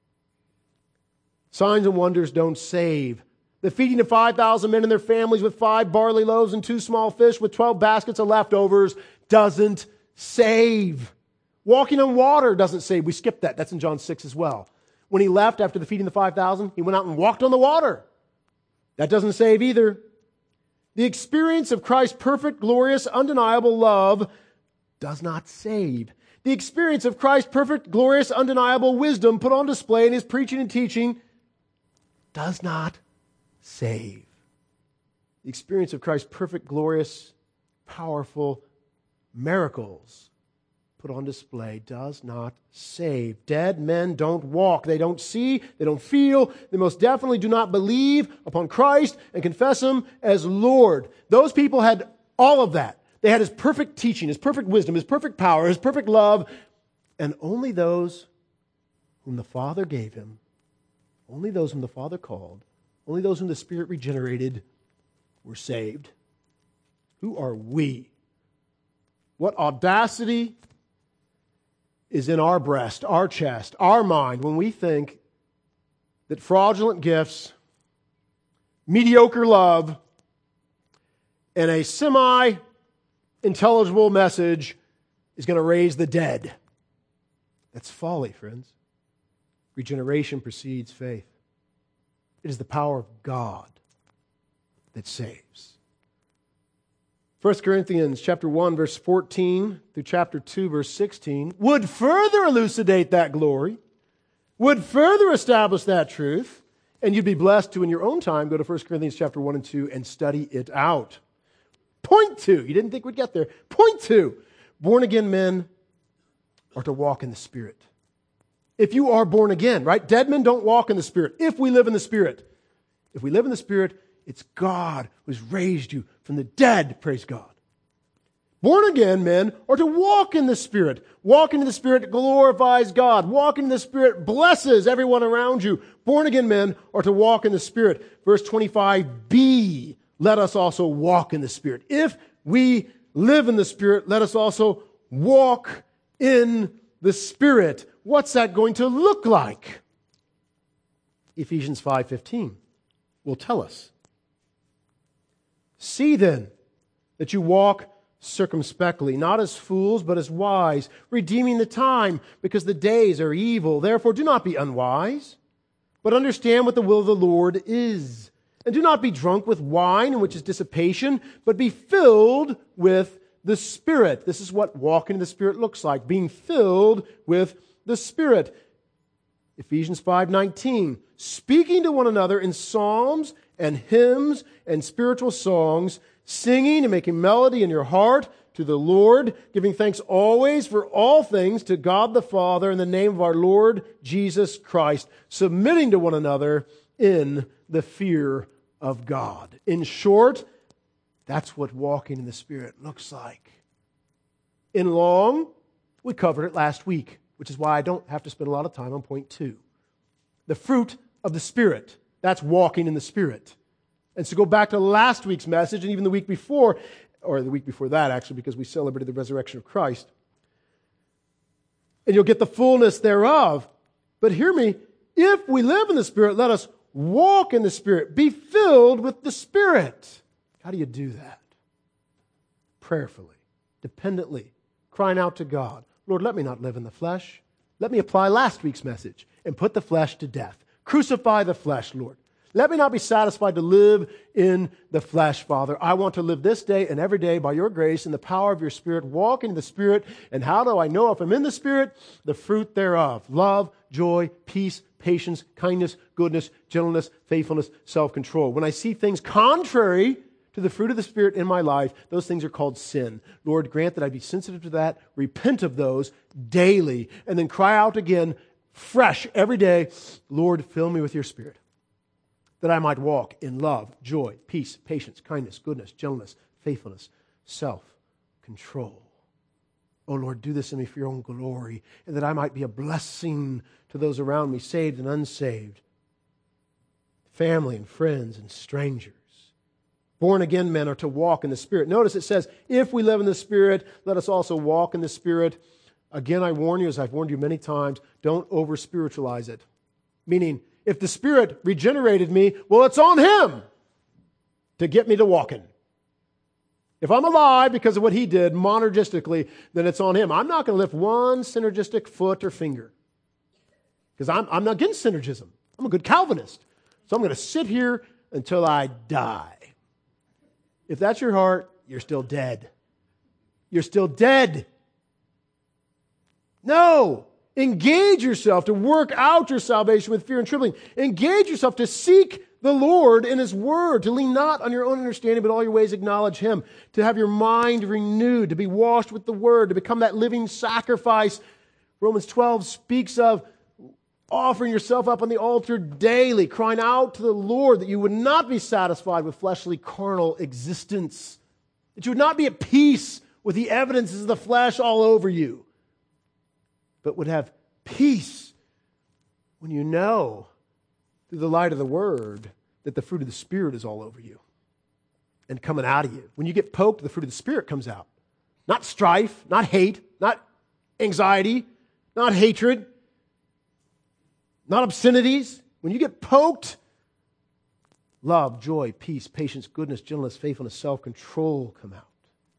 Signs and wonders don't save. The feeding of five thousand men and their families with five barley loaves and two small fish with twelve baskets of leftovers doesn't save. Walking on water doesn't save. We skipped that. That's in John six as well. When he left after the feeding of the five thousand, he went out and walked on the water. That doesn't save either. The experience of Christ's perfect, glorious, undeniable love does not save. The experience of Christ's perfect, glorious, undeniable wisdom put on display in his preaching and teaching does not save. The experience of Christ's perfect, glorious, powerful miracles put on display does not save. Dead men don't walk. They don't see. They don't feel. They most definitely do not believe upon Christ and confess Him as Lord. Those people had all of that. They had His perfect teaching, His perfect wisdom, His perfect power, His perfect love, and only those whom the Father gave Him, only those whom the Father called, only those whom the Spirit regenerated were saved. Who are we? What audacity is in our breast, our chest, our mind when we think that fraudulent gifts, mediocre love, and a semi-intelligible message is going to raise the dead. That's folly, friends. Regeneration precedes faith. It is the power of God that saves. First Corinthians chapter one, verse fourteen through chapter two, verse sixteen would further elucidate that glory, would further establish that truth, and you'd be blessed to, in your own time, go to First Corinthians chapter one and two and study it out. Point two, you didn't think we'd get there. Point two, born-again men are to walk in the Spirit. If you are born again, right? Dead men don't walk in the Spirit. If we live in the Spirit. If we live in the Spirit, it's God who's raised you from the dead, praise God. Born again men are to walk in the Spirit. Walking in the Spirit glorifies God. Walking in the Spirit blesses everyone around you. Born again men are to walk in the Spirit. Verse twenty-five b, let us also walk in the Spirit. If we live in the Spirit, let us also walk in the Spirit. What's that going to look like? Ephesians five fifteen will tell us. See then that you walk circumspectly, not as fools, but as wise, redeeming the time, because the days are evil. Therefore, do not be unwise, but understand what the will of the Lord is. And do not be drunk with wine, in which is dissipation, but be filled with the Spirit. This is what walking in the Spirit looks like, being filled with the Spirit. Ephesians five nineteen, speaking to one another in psalms and hymns and spiritual songs, singing and making melody in your heart to the Lord, giving thanks always for all things to God the Father in the name of our Lord Jesus Christ, submitting to one another in the fear of God. In short, that's what walking in the Spirit looks like. In long, we covered it last week, which is why I don't have to spend a lot of time on point two. The fruit of the Spirit. That's walking in the Spirit. And so go back to last week's message and even the week before, or the week before that actually, because we celebrated the resurrection of Christ. And you'll get the fullness thereof. But hear me, if we live in the Spirit, let us walk in the Spirit. Be filled with the Spirit. How do you do that? Prayerfully, dependently, crying out to God. Lord, let me not live in the flesh. Let me apply last week's message and put the flesh to death. Crucify the flesh, Lord. Let me not be satisfied to live in the flesh, Father. I want to live this day and every day by your grace and the power of your Spirit, walk in the Spirit. And how do I know if I'm in the Spirit? The fruit thereof: love, joy, peace, patience, kindness, goodness, gentleness, faithfulness, self-control. When I see things contrary to the fruit of the Spirit in my life, those things are called sin. Lord, grant that I be sensitive to that, repent of those daily, and then cry out again, fresh every day, Lord, fill me with your Spirit, that I might walk in love, joy, peace, patience, kindness, goodness, gentleness, faithfulness, self-control. Oh Lord, do this in me for your own glory, and that I might be a blessing to those around me, saved and unsaved, family and friends and strangers. Born again men are to walk in the Spirit. Notice it says, if we live in the Spirit, let us also walk in the Spirit. Again, I warn you, as I've warned you many times, don't over-spiritualize it. Meaning, if the Spirit regenerated me, well, it's on Him to get me to walking. If I'm alive because of what He did monergistically, then it's on Him. I'm not going to lift one synergistic foot or finger, because I'm, I'm not against synergism. I'm a good Calvinist. So I'm going to sit here until I die. If that's your heart, you're still dead. You're still dead. No. Engage yourself to work out your salvation with fear and trembling. Engage yourself to seek the Lord in His Word, to lean not on your own understanding, but all your ways acknowledge Him, to have your mind renewed, to be washed with the Word, to become that living sacrifice. Romans twelve speaks of offering yourself up on the altar daily, crying out to the Lord that you would not be satisfied with fleshly, carnal existence, that you would not be at peace with the evidences of the flesh all over you, but would have peace when you know, through the light of the Word, that the fruit of the Spirit is all over you and coming out of you. When you get poked, the fruit of the Spirit comes out. Not strife, not hate, not anxiety, not hatred, not obscenities. When you get poked, love, joy, peace, patience, goodness, gentleness, faithfulness, self-control come out.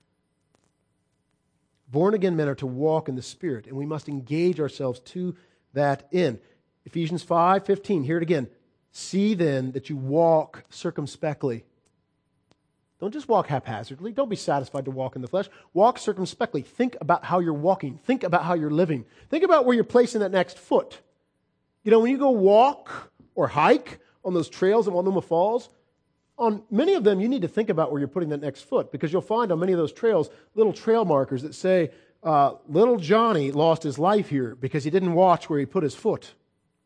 Born-again men are to walk in the Spirit, and we must engage ourselves to that end. Ephesians five fifteen, hear it again. See then that you walk circumspectly. Don't just walk haphazardly. Don't be satisfied to walk in the flesh. Walk circumspectly. Think about how you're walking. Think about how you're living. Think about where you're placing that next foot. You know, when you go walk or hike on those trails in Multnomah Falls, on many of them you need to think about where you're putting that next foot, because you'll find on many of those trails little trail markers that say, uh, little Johnny lost his life here because he didn't watch where he put his foot.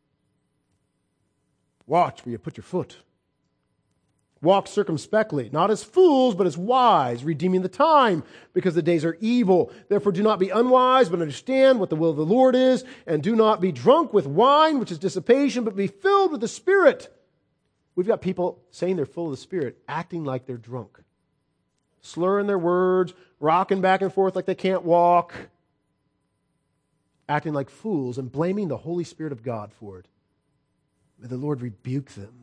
Watch where you put your foot. Walk circumspectly, not as fools, but as wise, redeeming the time, because the days are evil. Therefore do not be unwise, but understand what the will of the Lord is, and do not be drunk with wine, which is dissipation, but be filled with the Spirit. We've got people saying they're full of the Spirit, acting like they're drunk, slurring their words, rocking back and forth like they can't walk, acting like fools, and blaming the Holy Spirit of God for it. May the Lord rebuke them.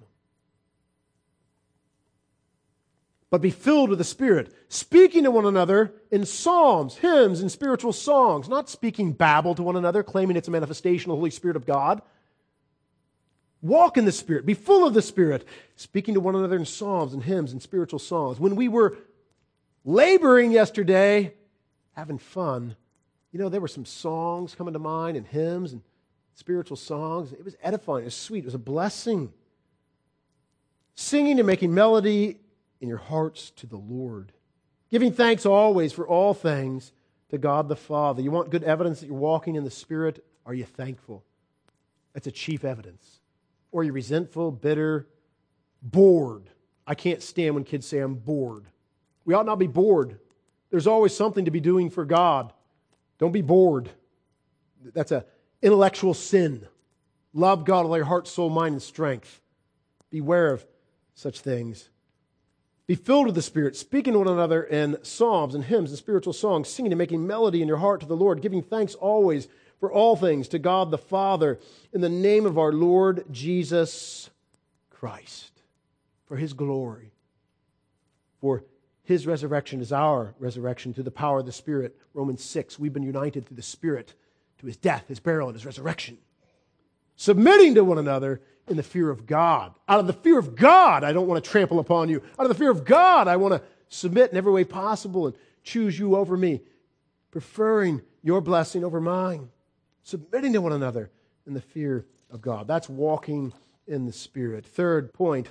But be filled with the Spirit, speaking to one another in psalms, hymns, and spiritual songs, not speaking babble to one another, claiming it's a manifestation of the Holy Spirit of God. Walk in the Spirit, be full of the Spirit, speaking to one another in psalms and hymns and spiritual songs. When we were laboring yesterday, having fun, you know, there were some songs coming to mind and hymns and spiritual songs. It was edifying, it was sweet, it was a blessing. Singing and making melody in your hearts to the Lord. Giving thanks always for all things to God the Father. You want good evidence that you're walking in the Spirit? Are you thankful? That's a chief evidence. Or are you resentful, bitter, bored? I can't stand when kids say I'm bored. We ought not be bored. There's always something to be doing for God. Don't be bored. That's an intellectual sin. Love God with all your heart, soul, mind, and strength. Beware of such things. Be filled with the Spirit, speaking to one another in psalms and hymns and spiritual songs, singing and making melody in your heart to the Lord, giving thanks always for all things to God the Father, in the name of our Lord Jesus Christ, for His glory. For His resurrection is our resurrection through the power of the Spirit. Romans six, we've been united through the Spirit to His death, His burial, and His resurrection. Submitting to one another in the fear of God. Out of the fear of God, I don't want to trample upon you. Out of the fear of God, I want to submit in every way possible and choose you over me, preferring your blessing over mine, submitting to one another in the fear of God. That's walking in the Spirit. Third point,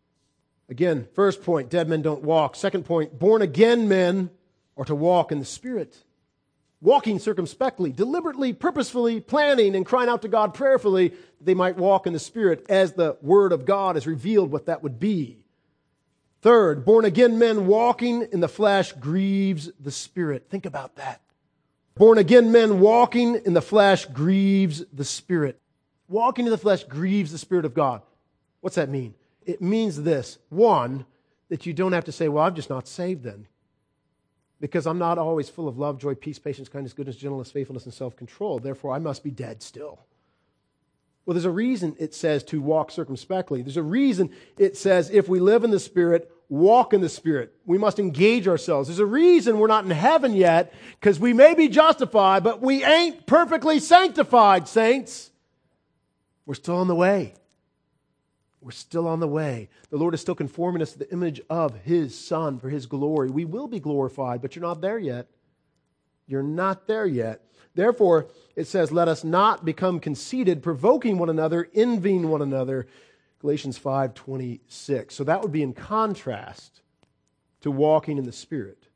again, first point, dead men don't walk. Second point, born again men are to walk in the Spirit. Walking circumspectly, deliberately, purposefully, planning and crying out to God prayerfully that they might walk in the Spirit as the Word of God has revealed what that would be. Third, born again men walking in the flesh grieves the Spirit. Think about that. Born again men walking in the flesh grieves the Spirit. Walking in the flesh grieves the Spirit of God. What's that mean? It means this. One, that you don't have to say, well, I'm just not saved then. Because I'm not always full of love, joy, peace, patience, kindness, goodness, gentleness, faithfulness, and self-control. Therefore, I must be dead still. Well, there's a reason it says to walk circumspectly. There's a reason it says if we live in the Spirit, walk in the Spirit. We must engage ourselves. There's a reason we're not in heaven yet, because we may be justified, but we ain't perfectly sanctified, saints. We're still on the way. We're still on the way. The Lord is still conforming us to the image of His Son for His glory. We will be glorified, but you're not there yet. You're not there yet. Therefore, it says, let us not become conceited, provoking one another, envying one another. Galatians five twenty-six. So that would be in contrast to walking in the Spirit.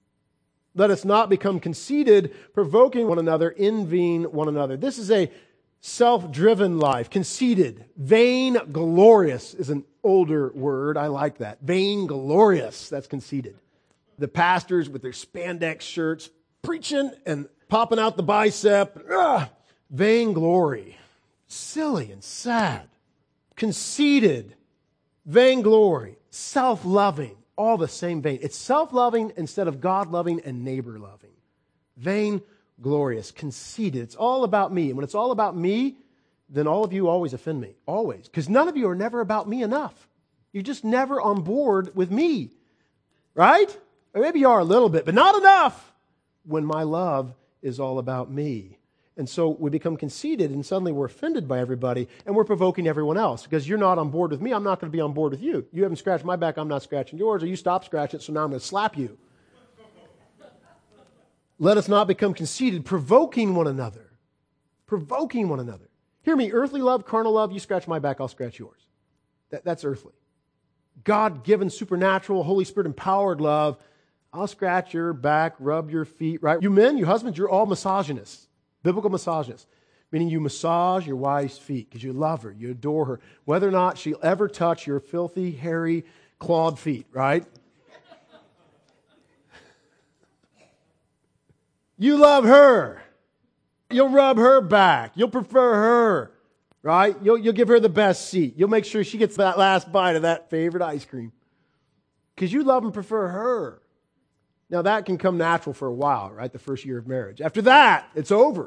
Let us not become conceited, provoking one another, envying one another. This is a self-driven life, conceited, vain-glorious is an older word. I like that. Vain-glorious, that's conceited. The pastors with their spandex shirts preaching and popping out the bicep. Ugh, vainglory. Silly and sad. Conceited. Vainglory. Self-loving. All the same vein. It's self-loving instead of God-loving and neighbor-loving. Vainglory. Glorious, conceited. It's all about me. And when it's all about me, then all of you always offend me. Always. Because none of you are never about me enough. You're just never on board with me. Right? Or maybe you are a little bit, but not enough when my love is all about me. And so we become conceited and suddenly we're offended by everybody and we're provoking everyone else. Because you're not on board with me, I'm not going to be on board with you. You haven't scratched my back, I'm not scratching yours. Or you stop scratching it, so now I'm going to slap you. Let us not become conceited, provoking one another. Provoking one another. Hear me, earthly love, carnal love, you scratch my back, I'll scratch yours. That, that's earthly. God-given, supernatural, Holy Spirit-empowered love, I'll scratch your back, rub your feet, right? You men, you husbands, you're all misogynists. Biblical misogynists. Meaning you massage your wife's feet because you love her, you adore her. Whether or not she'll ever touch your filthy, hairy, clawed feet, right? You love her. You'll rub her back. You'll prefer her, right? You'll, you'll give her the best seat. You'll make sure she gets that last bite of that favorite ice cream because you love and prefer her. Now, that can come natural for a while, right? The first year of marriage. After that, it's over.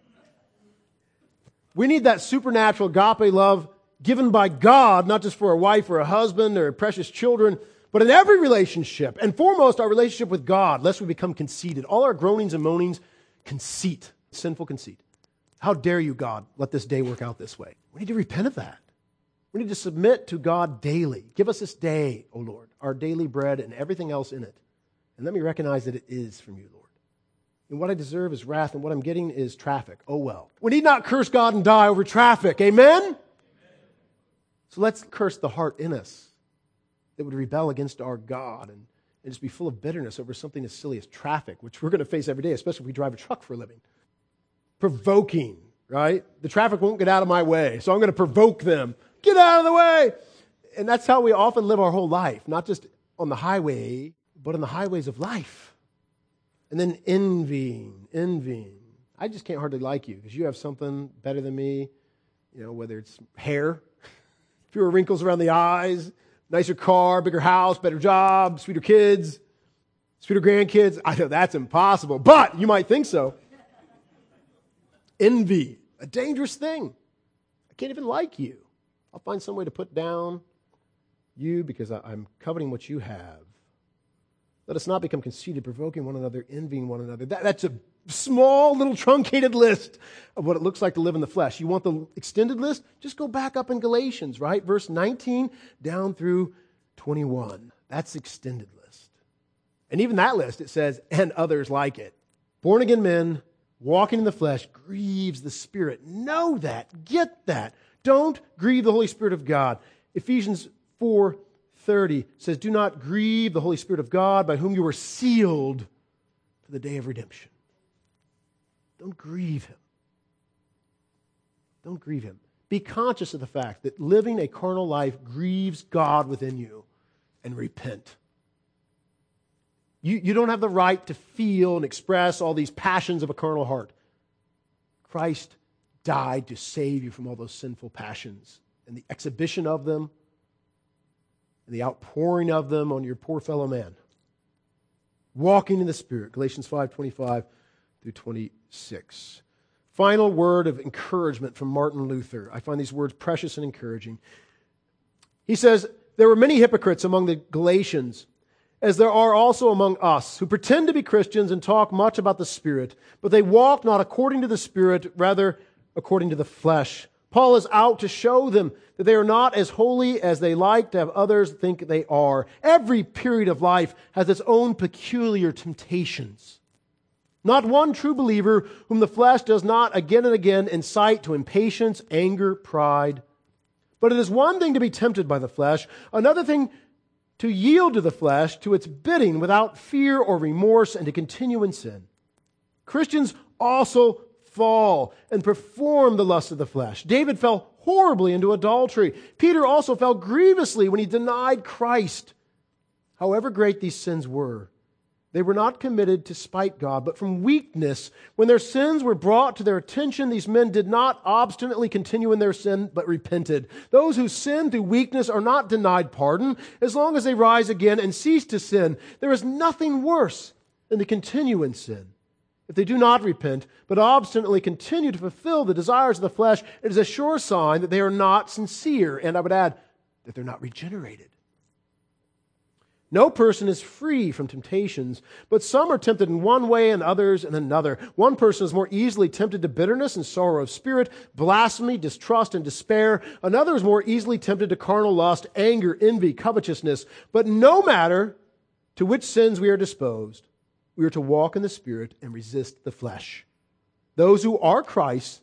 We need that supernatural agape love given by God, not just for a wife or a husband or precious children, but in every relationship, and foremost our relationship with God, lest we become conceited. All our groanings and moanings, conceit, sinful conceit. How dare you, God, let this day work out this way? We need to repent of that. We need to submit to God daily. Give us this day, O Lord, our daily bread and everything else in it. And let me recognize that it is from you, Lord. And what I deserve is wrath, and what I'm getting is traffic. Oh well. We need not curse God and die over traffic. Amen? Amen. So let's curse the heart in us that would rebel against our God and, and just be full of bitterness over something as silly as traffic, which we're going to face every day, especially if we drive a truck for a living. Provoking, right? The traffic won't get out of my way, so I'm going to provoke them. Get out of the way! And that's how we often live our whole life, not just on the highway, but on the highways of life. And then envying, envying. I just can't hardly like you because you have something better than me, you know, whether it's hair, fewer wrinkles around the eyes, nicer car, bigger house, better job, sweeter kids, sweeter grandkids. I know that's impossible, but you might think so. Envy, a dangerous thing. I can't even like you. I'll find some way to put down you because I'm coveting what you have. Let us not become conceited, provoking one another, envying one another. That, that's a small little truncated list of what it looks like to live in the flesh. You want the extended list? Just go back up in Galatians, right? Verse nineteen down through twenty-one. That's the extended list. And even that list, it says, and others like it. Born again men, walking in the flesh, grieves the Spirit. Know that. Get that. Don't grieve the Holy Spirit of God. Ephesians four thirty says, do not grieve the Holy Spirit of God, by whom you were sealed for the day of redemption. Don't grieve Him. Don't grieve Him. Be conscious of the fact that living a carnal life grieves God within you, and repent. You, you don't have the right to feel and express all these passions of a carnal heart. Christ died to save you from all those sinful passions, and the exhibition of them, and the outpouring of them on your poor fellow man. Walking in the Spirit, Galatians five twenty-five through twenty-six. Final word of encouragement from Martin Luther. I find these words precious and encouraging. He says, there were many hypocrites among the Galatians, as there are also among us, who pretend to be Christians and talk much about the Spirit, but they walk not according to the Spirit, rather according to the flesh. Paul is out to show them that they are not as holy as they like to have others think they are. Every period of life has its own peculiar temptations. Not one true believer whom the flesh does not again and again incite to impatience, anger, pride. But it is one thing to be tempted by the flesh, another thing to yield to the flesh, to its bidding without fear or remorse, and to continue in sin. Christians also fall and perform the lust of the flesh. David fell horribly into adultery. Peter also fell grievously when he denied Christ. However great these sins were, they were not committed to spite God, but from weakness. When their sins were brought to their attention, these men did not obstinately continue in their sin, but repented. Those who sin through weakness are not denied pardon as long as they rise again and cease to sin. There is nothing worse than to continue in sin. If they do not repent, but obstinately continue to fulfill the desires of the flesh, it is a sure sign that they are not sincere, and I would add that they're not regenerated. No person is free from temptations, but some are tempted in one way and others in another. One person is more easily tempted to bitterness and sorrow of spirit, blasphemy, distrust, and despair. Another is more easily tempted to carnal lust, anger, envy, covetousness. But no matter to which sins we are disposed, we are to walk in the Spirit and resist the flesh. Those who are Christ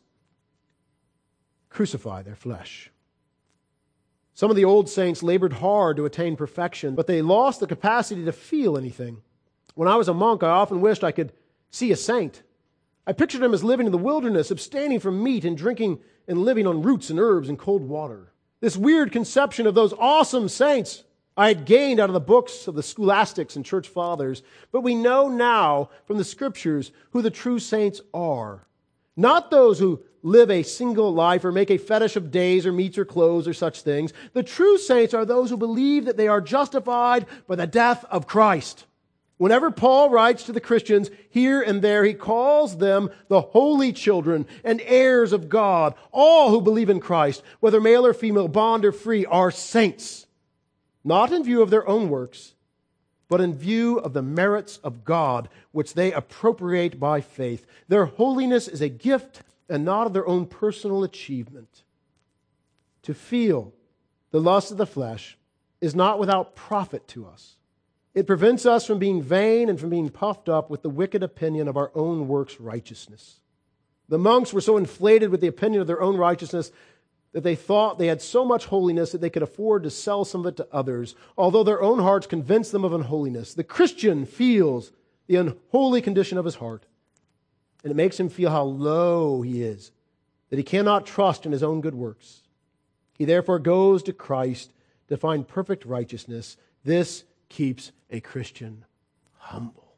crucify their flesh. Some of the old saints labored hard to attain perfection, but they lost the capacity to feel anything. When I was a monk, I often wished I could see a saint. I pictured them as living in the wilderness, abstaining from meat and drinking and living on roots and herbs and cold water. This weird conception of those awesome saints I had gained out of the books of the scholastics and church fathers, but we know now from the Scriptures who the true saints are. Not those who live a single life or make a fetish of days or meats or clothes or such things. The true saints are those who believe that they are justified by the death of Christ. Whenever Paul writes to the Christians here and there, he calls them the holy children and heirs of God. All who believe in Christ, whether male or female, bond or free, are saints. Not in view of their own works, but in view of the merits of God, which they appropriate by faith. Their holiness is a gift and not of their own personal achievement. To feel the lust of the flesh is not without profit to us. It prevents us from being vain and from being puffed up with the wicked opinion of our own works' righteousness. The monks were so inflated with the opinion of their own righteousness that they thought they had so much holiness that they could afford to sell some of it to others, although their own hearts convinced them of unholiness. The Christian feels the unholy condition of his heart, and it makes him feel how low he is, that he cannot trust in his own good works. He therefore goes to Christ to find perfect righteousness. This keeps a Christian humble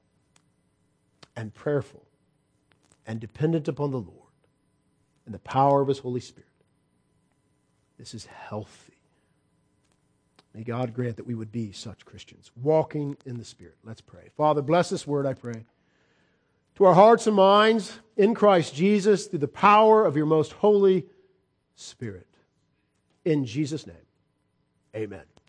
and prayerful and dependent upon the Lord and the power of His Holy Spirit. This is healthy. May God grant that we would be such Christians, walking in the Spirit. Let's pray. Father, bless this word, I pray, to our hearts and minds in Christ Jesus through the power of your most holy Spirit. In Jesus' name, amen.